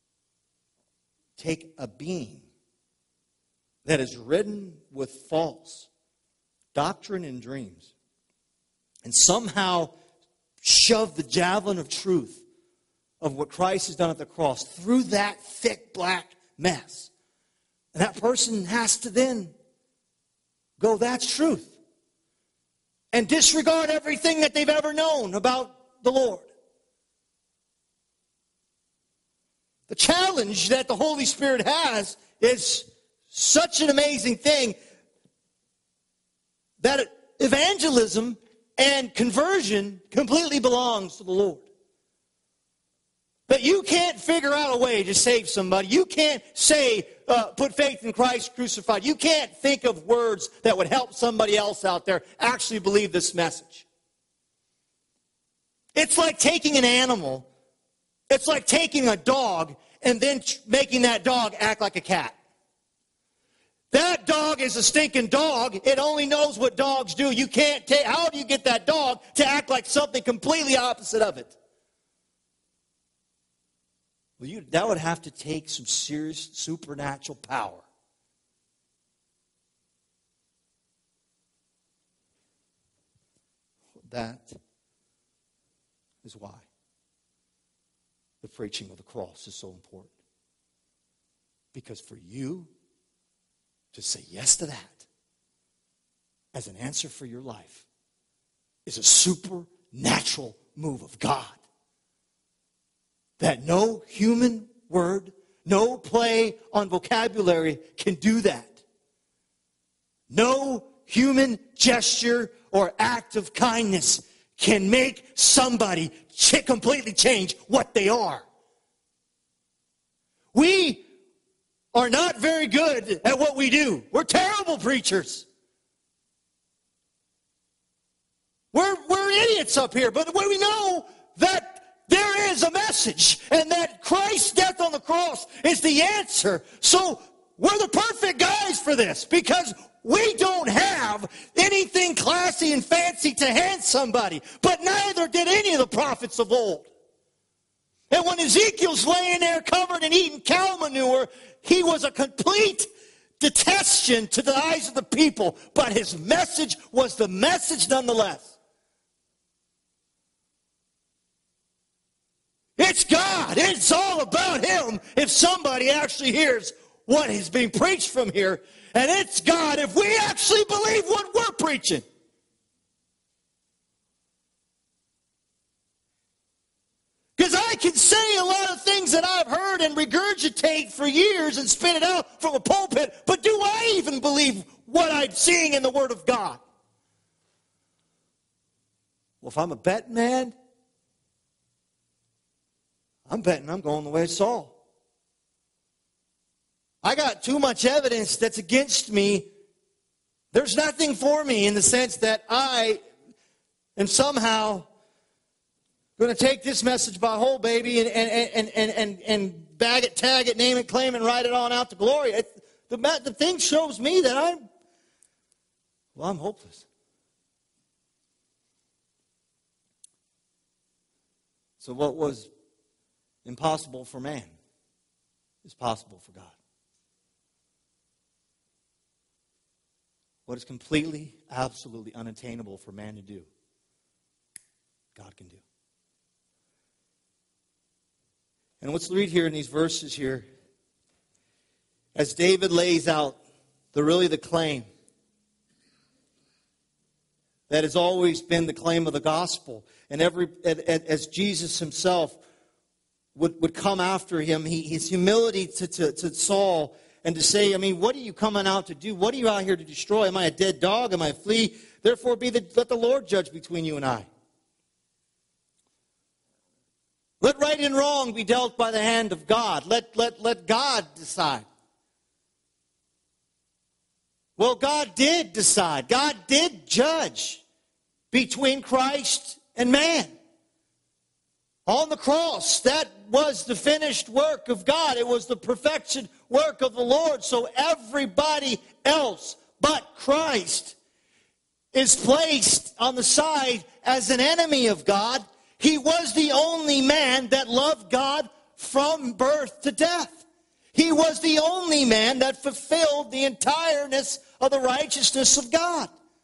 take a being that is ridden with false doctrine and dreams and somehow shove the javelin of truth of what Christ has done at the cross through that thick black mess. And that person has to then go, that's truth. And disregard everything that they've ever known about the Lord. The challenge that the Holy Spirit has is such an amazing thing that evangelism and conversion completely belongs to the Lord. That you can't figure out a way to save somebody. You can't say, put faith in Christ crucified. You can't think of words that would help somebody else out there actually believe this message. It's like taking an animal. It's like taking a dog and then making that dog act like a cat. That dog is a stinking dog. It only knows what dogs do. You can't take, how do you get that dog to act like something completely opposite of it? Well, that would have to take some serious supernatural power. That is why the preaching of the cross is so important. Because for you to say yes to that as an answer for your life is a supernatural move of God. That no human word, no play on vocabulary can do that. No human gesture or act of kindness can make somebody completely change what they are. We are not very good at what we do. We're terrible preachers. We're idiots up here, but we know that there is a message and that Christ's death on the cross is the answer. So we're the perfect guys for this because we don't have anything classy and fancy to hand somebody, but neither did any of the prophets of old. And when Ezekiel's laying there covered and eating cow manure, he was a complete detestation to the eyes of the people, but his message was the message nonetheless. It's God. It's all about Him if somebody actually hears what is being preached from here. And it's God if we actually believe what we're preaching. Because I can say a lot of things that I've heard and regurgitate for years and spit it out from a pulpit, but do I even believe what I'm seeing in the Word of God? Well, if I'm a betting man, I'm betting I'm going the way of Saul. I got too much evidence that's against me. There's nothing for me in the sense that I am somehow going to take this message by whole, baby, and bag it, tag it, name it, claim it, write it on out to glory. The thing shows me that I'm hopeless. So what was impossible for man is possible for God. What is completely, absolutely unattainable for man to do, God can do. And let's read here in these verses here, as David lays out the claim that has always been the claim of the gospel. And as Jesus himself would come after him, his humility to Saul and to say, I mean, what are you coming out to do? What are you out here to destroy? Am I a dead dog? Am I a flea? Therefore, let the Lord judge between you and I. Let right and wrong be dealt by the hand of God. Let God decide. Well, God did decide. God did judge between Christ and man. On the cross, that was the finished work of God. It was the perfection work of the Lord. So everybody else but Christ is placed on the side as an enemy of God. He was the only man that loved God from birth to death. He was the only man that fulfilled the entireness of the righteousness of God.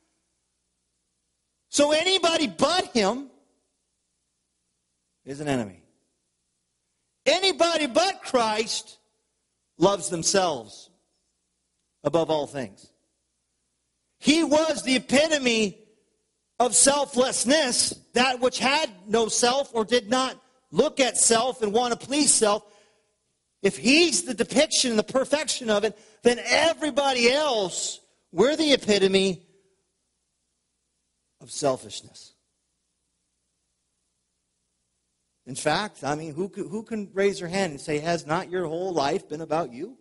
So anybody but him is an enemy. Anybody but Christ loves themselves above all things. He was the epitome of selflessness, that which had no self or did not look at self and want to please self. If he's the depiction and the perfection of it, then everybody else, we're the epitome of selfishness. In fact, I mean, who can raise their hand and say, has not your whole life been about you?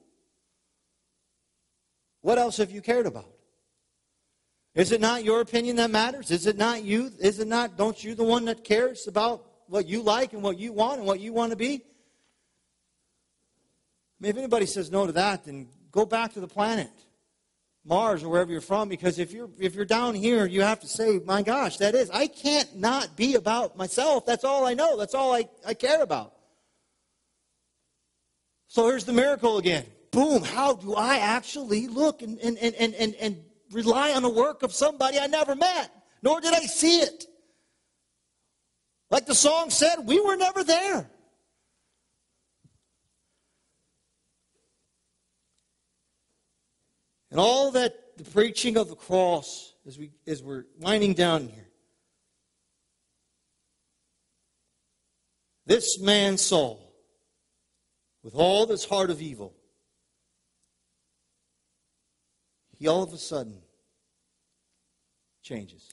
What else have you cared about? Is it not your opinion that matters? Is it not you? Is it not, don't you the one that cares about what you like and what you want and what you want to be? I mean, if anybody says no to that, then go back to the planet, Mars or wherever you're from, because if you're down here, you have to say, my gosh, that is, I can't not be about myself. That's all I know. That's all I care about. So here's the miracle again. Boom, how do I actually look and rely on the work of somebody I never met, nor did I see it? Like the song said, we were never there. And all that, the preaching of the cross, as we're winding down here. This man Saul, with all this heart of evil, he all of a sudden changes.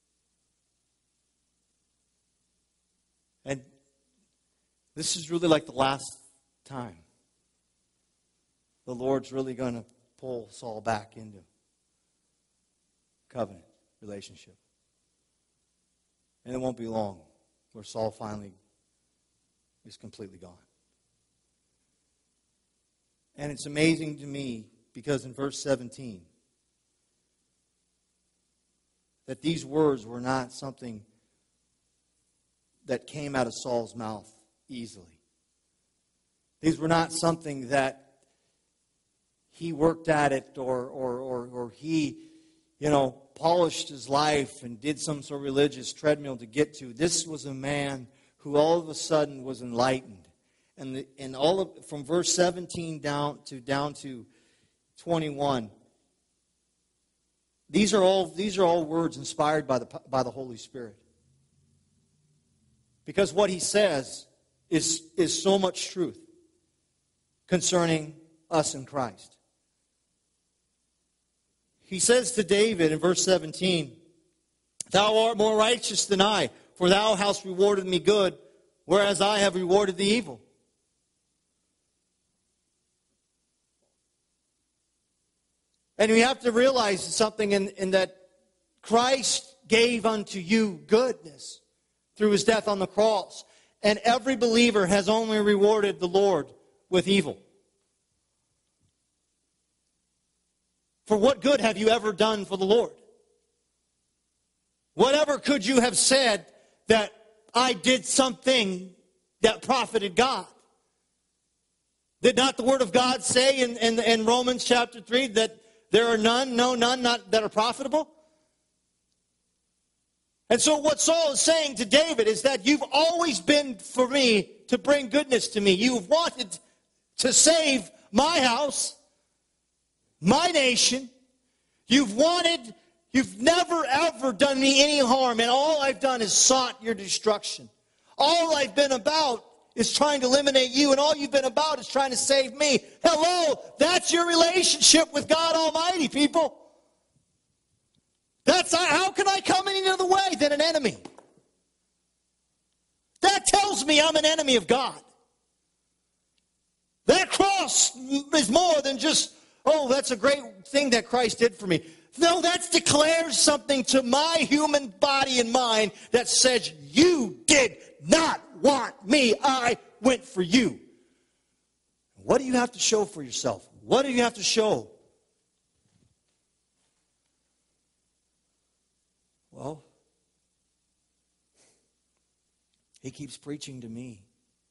And this is really like the last time the Lord's really going to pull Saul back into covenant relationship. And it won't be long where Saul finally is completely gone. And it's amazing to me because in verse 17, that these words were not something that came out of Saul's mouth easily. These were not something that he worked at it or he, polished his life and did some sort of religious treadmill to get to. This was a man who all of a sudden was enlightened. And from verse 17 down to 21, these are all words inspired by the Holy Spirit. Because what he says is so much truth concerning us in Christ. He says to David in verse 17, "Thou art more righteous than I, for thou hast rewarded me good, whereas I have rewarded thee evil." And we have to realize something in that Christ gave unto you goodness through his death on the cross. And every believer has only rewarded the Lord with evil. For what good have you ever done for the Lord? Whatever could you have said that I did something that profited God? Did not the Word of God say in Romans chapter 3 that there are none that are profitable? And so what Saul is saying to David is that you've always been for me to bring goodness to me. You've wanted to save my house, my nation. You've never ever done me any harm, and all I've done is sought your destruction. All I've been about is trying to eliminate you, and all you've been about is trying to save me. Hello, that's your relationship with God Almighty, people. How can I come any other way than an enemy? That tells me I'm an enemy of God. That cross is more than just, that's a great thing that Christ did for me. No, that declares something to my human body and mind that says, you did not want me. I went for you. What do you have to show for yourself? What do you have to show? Well, he keeps preaching to me.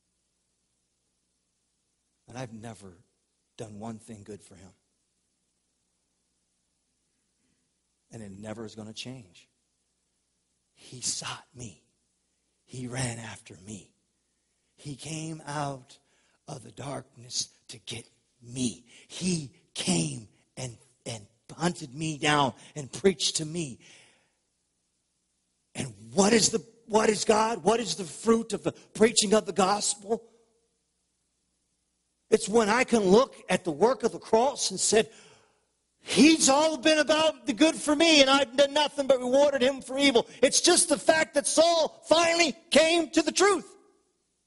And I've never done one thing good for him. And it never is going to change. He sought me. He ran after me. He came out of the darkness to get me. He came and hunted me down and preached to me. And what is God? What is the fruit of the preaching of the gospel? It's when I can look at the work of the cross and said, he's all been about the good for me, and I've done nothing but rewarded him for evil. It's just the fact that Saul finally came to the truth.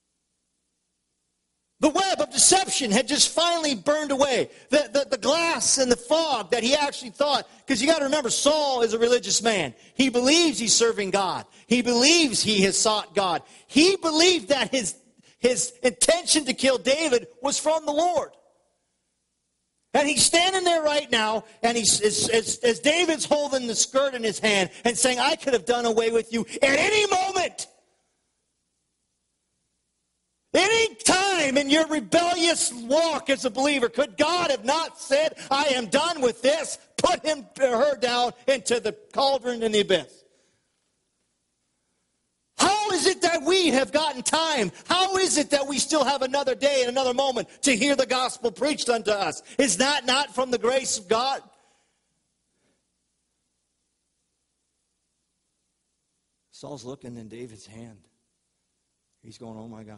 deception had just finally burned away. The glass and the fog that he actually thought, because you got to remember, Saul is a religious man. He believes he's serving God. He believes he has sought God. He believed that his intention to kill David was from the Lord. And he's standing there right now, and as David's holding the skirt in his hand and saying, I could have done away with you at any moment. Any time in your rebellious walk as a believer, could God have not said, I am done with this, put him or her down into the cauldron in the abyss? How is it that we have gotten time? How is it that we still have another day and another moment to hear the gospel preached unto us? Is that not from the grace of God? Saul's looking in David's hand. He's going, oh my gosh.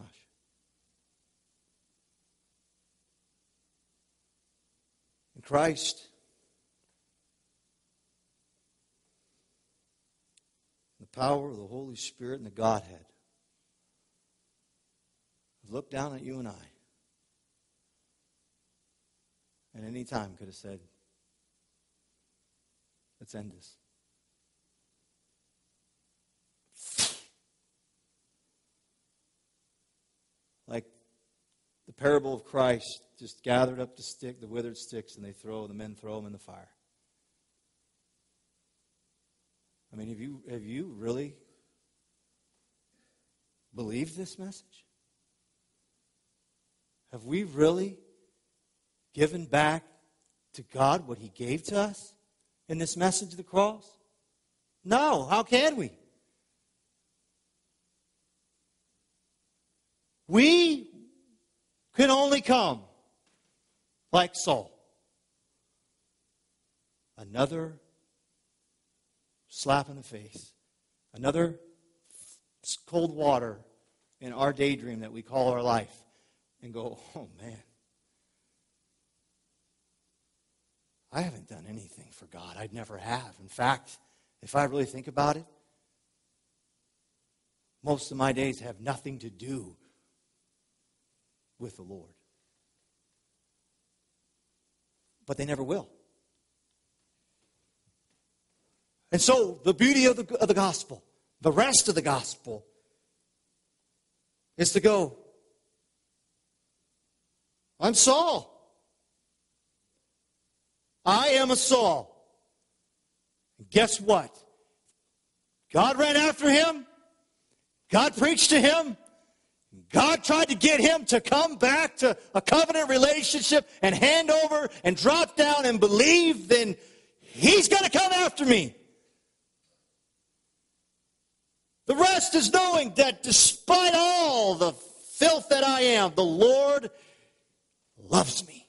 In Christ, the power of the Holy Spirit and the Godhead looked down at you and I, and any time could have said, let's end this. Like the parable of Christ, just gathered up the withered sticks, and the men throw them in the fire. I mean, have you really believed this message? Have we really given back to God what he gave to us in this message of the cross? No, how can we? We can only come like Saul. Another slap in the face. Another cold water in our daydream that we call our life. And go, oh man. I haven't done anything for God. I never have. In fact, if I really think about it, most of my days have nothing to do with the Lord. But they never will. And so the beauty of the gospel, the rest of the gospel, is to go, I'm Saul. I am a Saul. And guess what? God ran after him. God preached to him. God tried to get him to come back to a covenant relationship and hand over and drop down and believe, then he's going to come after me. The rest is knowing that despite all the filth that I am, the Lord loves me.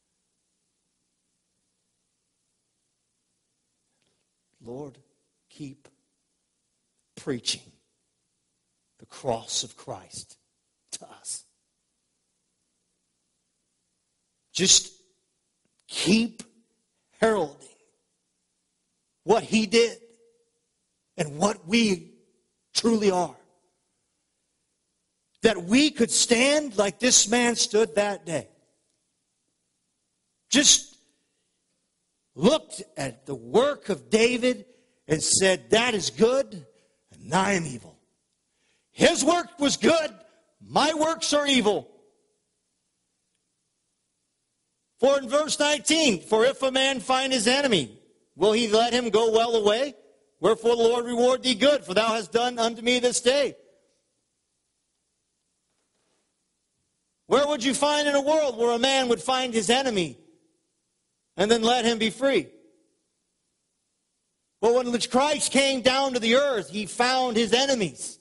Lord, keep preaching the cross of Christ to us. Just keep heralding what he did and what we truly are. That we could stand like this man stood that day. Just looked at the work of David and said, that is good and I am evil. His work was good, my works are evil. For in verse 19, for if a man find his enemy, will he let him go well away? Wherefore the Lord reward thee good, for thou hast done unto me this day. Where would you find in a world where a man would find his enemy and then let him be free? Well, when Christ came down to the earth, he found his enemies.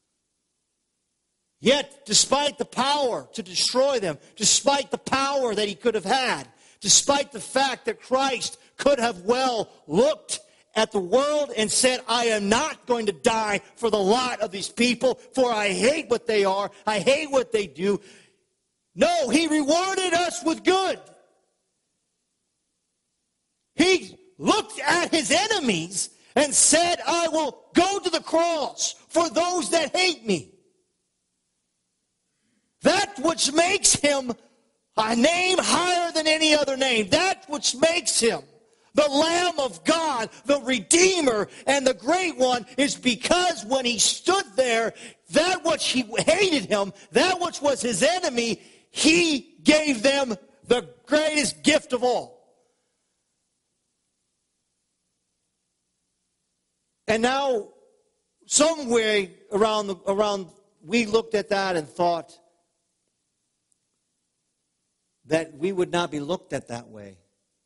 Yet, despite the power to destroy them, despite the power that he could have had, despite the fact that Christ could have well looked at the world and said, I am not going to die for the lot of these people, for I hate what they are, I hate what they do. No, he rewarded us with good. He looked at his enemies and said, I will go to the cross for those that hate me. That which makes him A name higher than any other name. That which makes him the Lamb of God, the Redeemer, and the Great One is because when he stood there, that which he hated him, that which was his enemy, he gave them the greatest gift of all. And now, some way around, we looked at that and thought that we would not be looked at that way.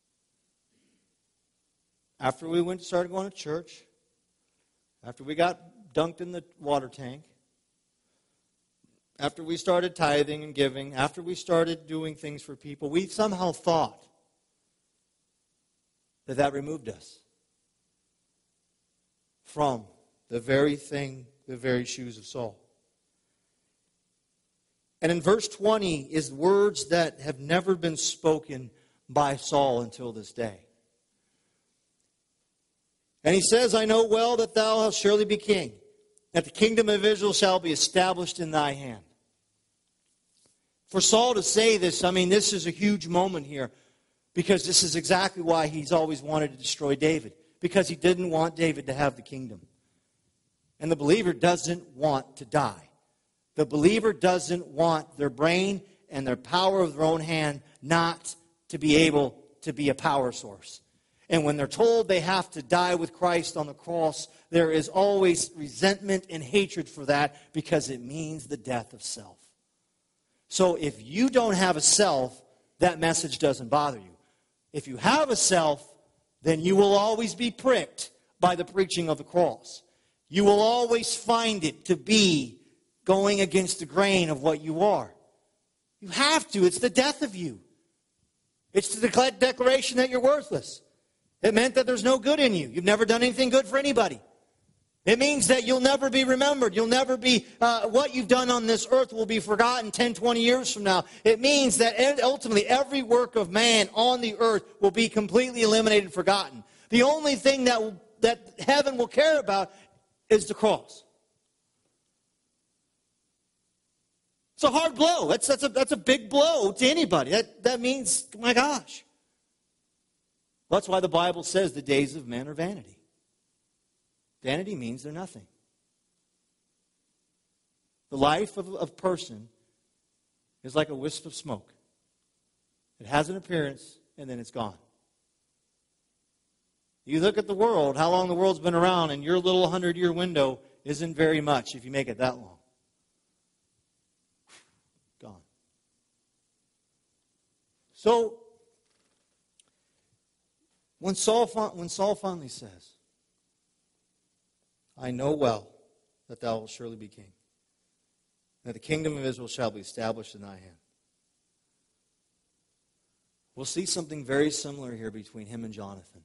After we started going to church, after we got dunked in the water tank, after we started tithing and giving, after we started doing things for people, we somehow thought that removed us from the very thing, the very shoes of Saul. And in verse 20 is words that have never been spoken by Saul until this day. And he says, I know well that thou shalt surely be king, that the kingdom of Israel shall be established in thy hand. For Saul to say this, this is a huge moment here, because this is exactly why he's always wanted to destroy David, because he didn't want David to have the kingdom. And the believer doesn't want to die. The believer doesn't want their brain and their power of their own hand not to be able to be a power source. And when they're told they have to die with Christ on the cross, there is always resentment and hatred for that, because it means the death of self. So if you don't have a self, that message doesn't bother you. If you have a self, then you will always be pricked by the preaching of the cross. You will always find it to be going against the grain of what you are. You have to. It's the death of you. It's the declaration that you're worthless. It meant that there's no good in you. You've never done anything good for anybody. It means that you'll never be remembered. You'll never be, what you've done on this earth will be forgotten 10, 20 years from now. It means that ultimately every work of man on the earth will be completely eliminated and forgotten. The only thing that heaven will care about is the cross. It's a hard blow. That's a big blow to anybody. That means, my gosh. That's why the Bible says the days of men are vanity. Vanity means they're nothing. The life of a person is like a wisp of smoke. It has an appearance, and then it's gone. You look at the world, how long the world's been around, and your little 100-year window isn't very much if you make it that long. Gone. So, when Saul finally says, I know well that thou wilt surely be king, that the kingdom of Israel shall be established in thy hand. We'll see something very similar here between him and Jonathan,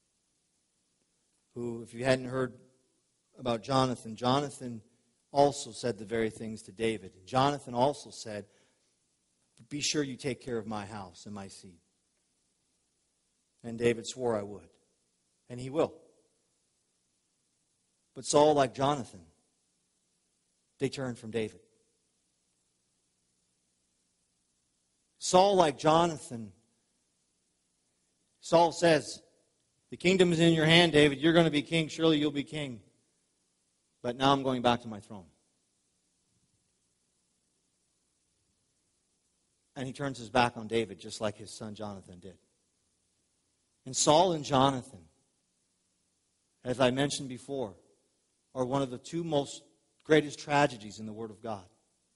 who, if you hadn't heard about Jonathan, Jonathan also said the very things to David. Jonathan also said, be sure you take care of my house and my seed. And David swore I would. And he will. But Saul, like Jonathan, they turned from David. Saul, like Jonathan, Saul says, the kingdom is in your hand, David. You're going to be king. Surely you'll be king. But now I'm going back to my throne. And he turns his back on David, just like his son Jonathan did. And Saul and Jonathan, as I mentioned before, are one of the two most greatest tragedies in the Word of God.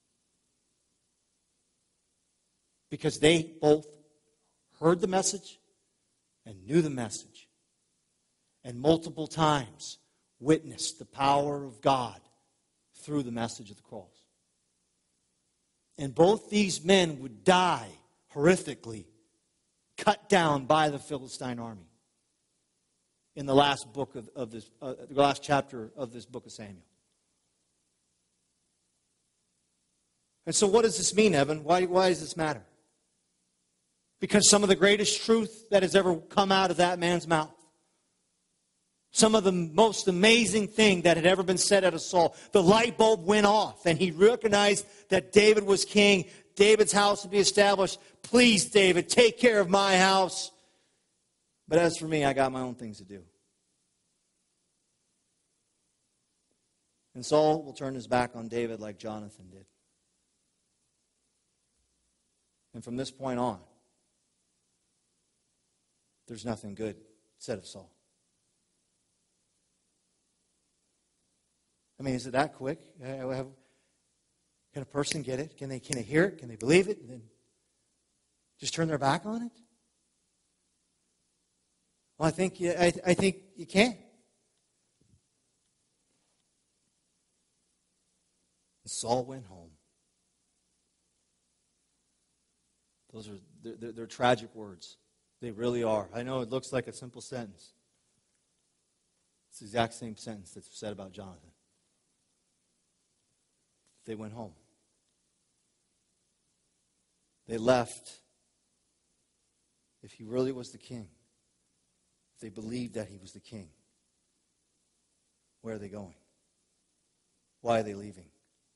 Because they both heard the message and knew the message, and multiple times witnessed the power of God through the message of the cross. And both these men would die horrifically, cut down by the Philistine army in the last book of this, the last chapter of this book of Samuel. And so what does this mean, Evan? Why does this matter? Because some of the greatest truth that has ever come out of that man's mouth, some of the most amazing thing that had ever been said out of Saul, the light bulb went off and he recognized that David was king. David's house would be established. Please, David, take care of my house. But as for me, I got my own things to do. And Saul will turn his back on David like Jonathan did. And from this point on, there's nothing good said of Saul. I mean, is it that quick? Can a person get it? Can they hear it? Can they believe it? And then just turn their back on it? Well, I think you can. And Saul went home. Those are they're tragic words. They really are. I know it looks like a simple sentence. It's the exact same sentence that's said about Jonathan. They went home. They left. If he really was the king, if they believed that he was the king, where are they going? Why are they leaving?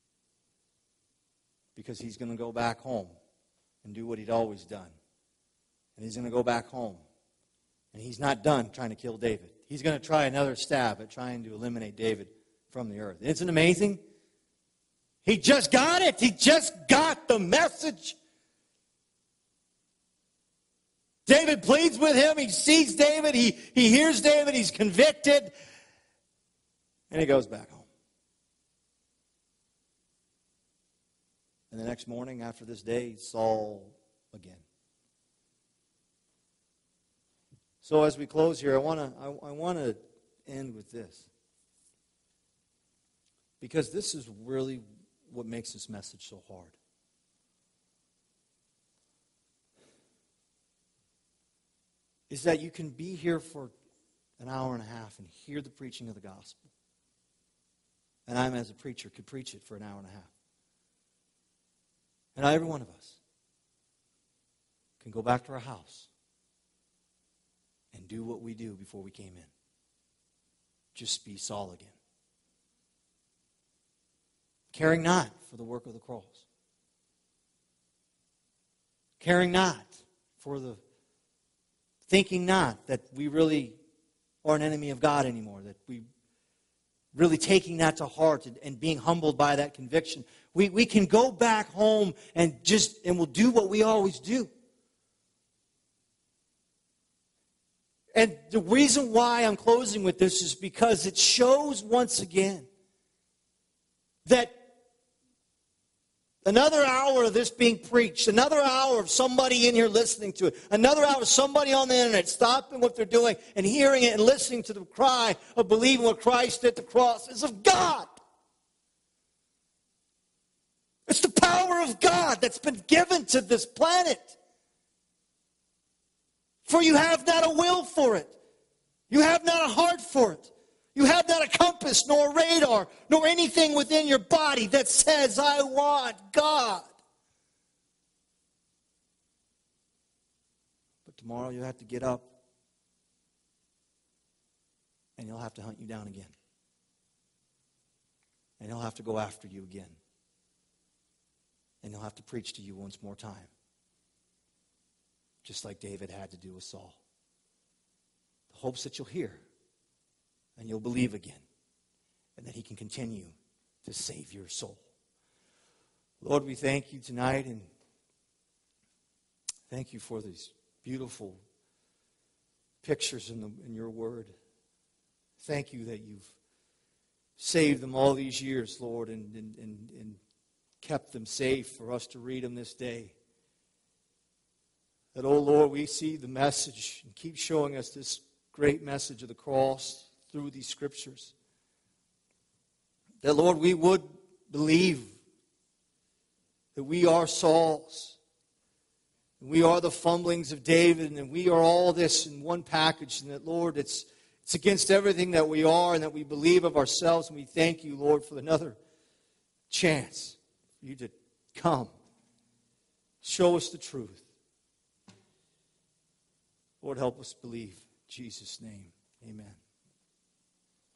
Because he's going to go back home and do what he'd always done. And he's going to go back home. And he's not done trying to kill David. He's going to try another stab at trying to eliminate David from the earth. Isn't it amazing? He just got it. He just got the message. David pleads with him. He sees David. He hears David. He's convicted. And he goes back home. And the next morning after this day, Saul again. So as we close here, I want to end with this. Because this is really what makes this message so hard. Is that you can be here for an hour and a half and hear the preaching of the gospel. And I, as a preacher, could preach it for an hour and a half. And every one of us can go back to our house and do what we do before we came in. Just be Saul again. Caring not for the work of the cross. Caring not for the thinking not that we really are an enemy of God anymore, that we really taking that to heart and being humbled by that conviction. We can go back home and we'll do what we always do. And the reason why I'm closing with this is because it shows once again that another hour of this being preached, another hour of somebody in here listening to it, another hour of somebody on the internet stopping what they're doing and hearing it and listening to the cry of believing what Christ did at the cross is of God. It's the power of God that's been given to this planet. For you have not a will for it. You have not a heart for it. You have not a compass, nor a radar, nor anything within your body that says, I want God. But tomorrow you have to get up and he'll have to hunt you down again. And he'll have to go after you again. And he'll have to preach to you once more time. Just like David had to do with Saul. The hopes that you'll hear and you'll believe again, and that he can continue to save your soul. Lord, we thank you tonight, and thank you for these beautiful pictures in your word. Thank you that you've saved them all these years, Lord, and kept them safe for us to read them this day. That, oh Lord, we see the message and keep showing us this great message of the cross through these scriptures. That, Lord, we would believe that we are Saul's. And we are the fumblings of David, and we are all this in one package. And that, Lord, it's against everything that we are and that we believe of ourselves. And we thank you, Lord, for another chance for you to come. Show us the truth. Lord, help us believe. In Jesus' name, amen.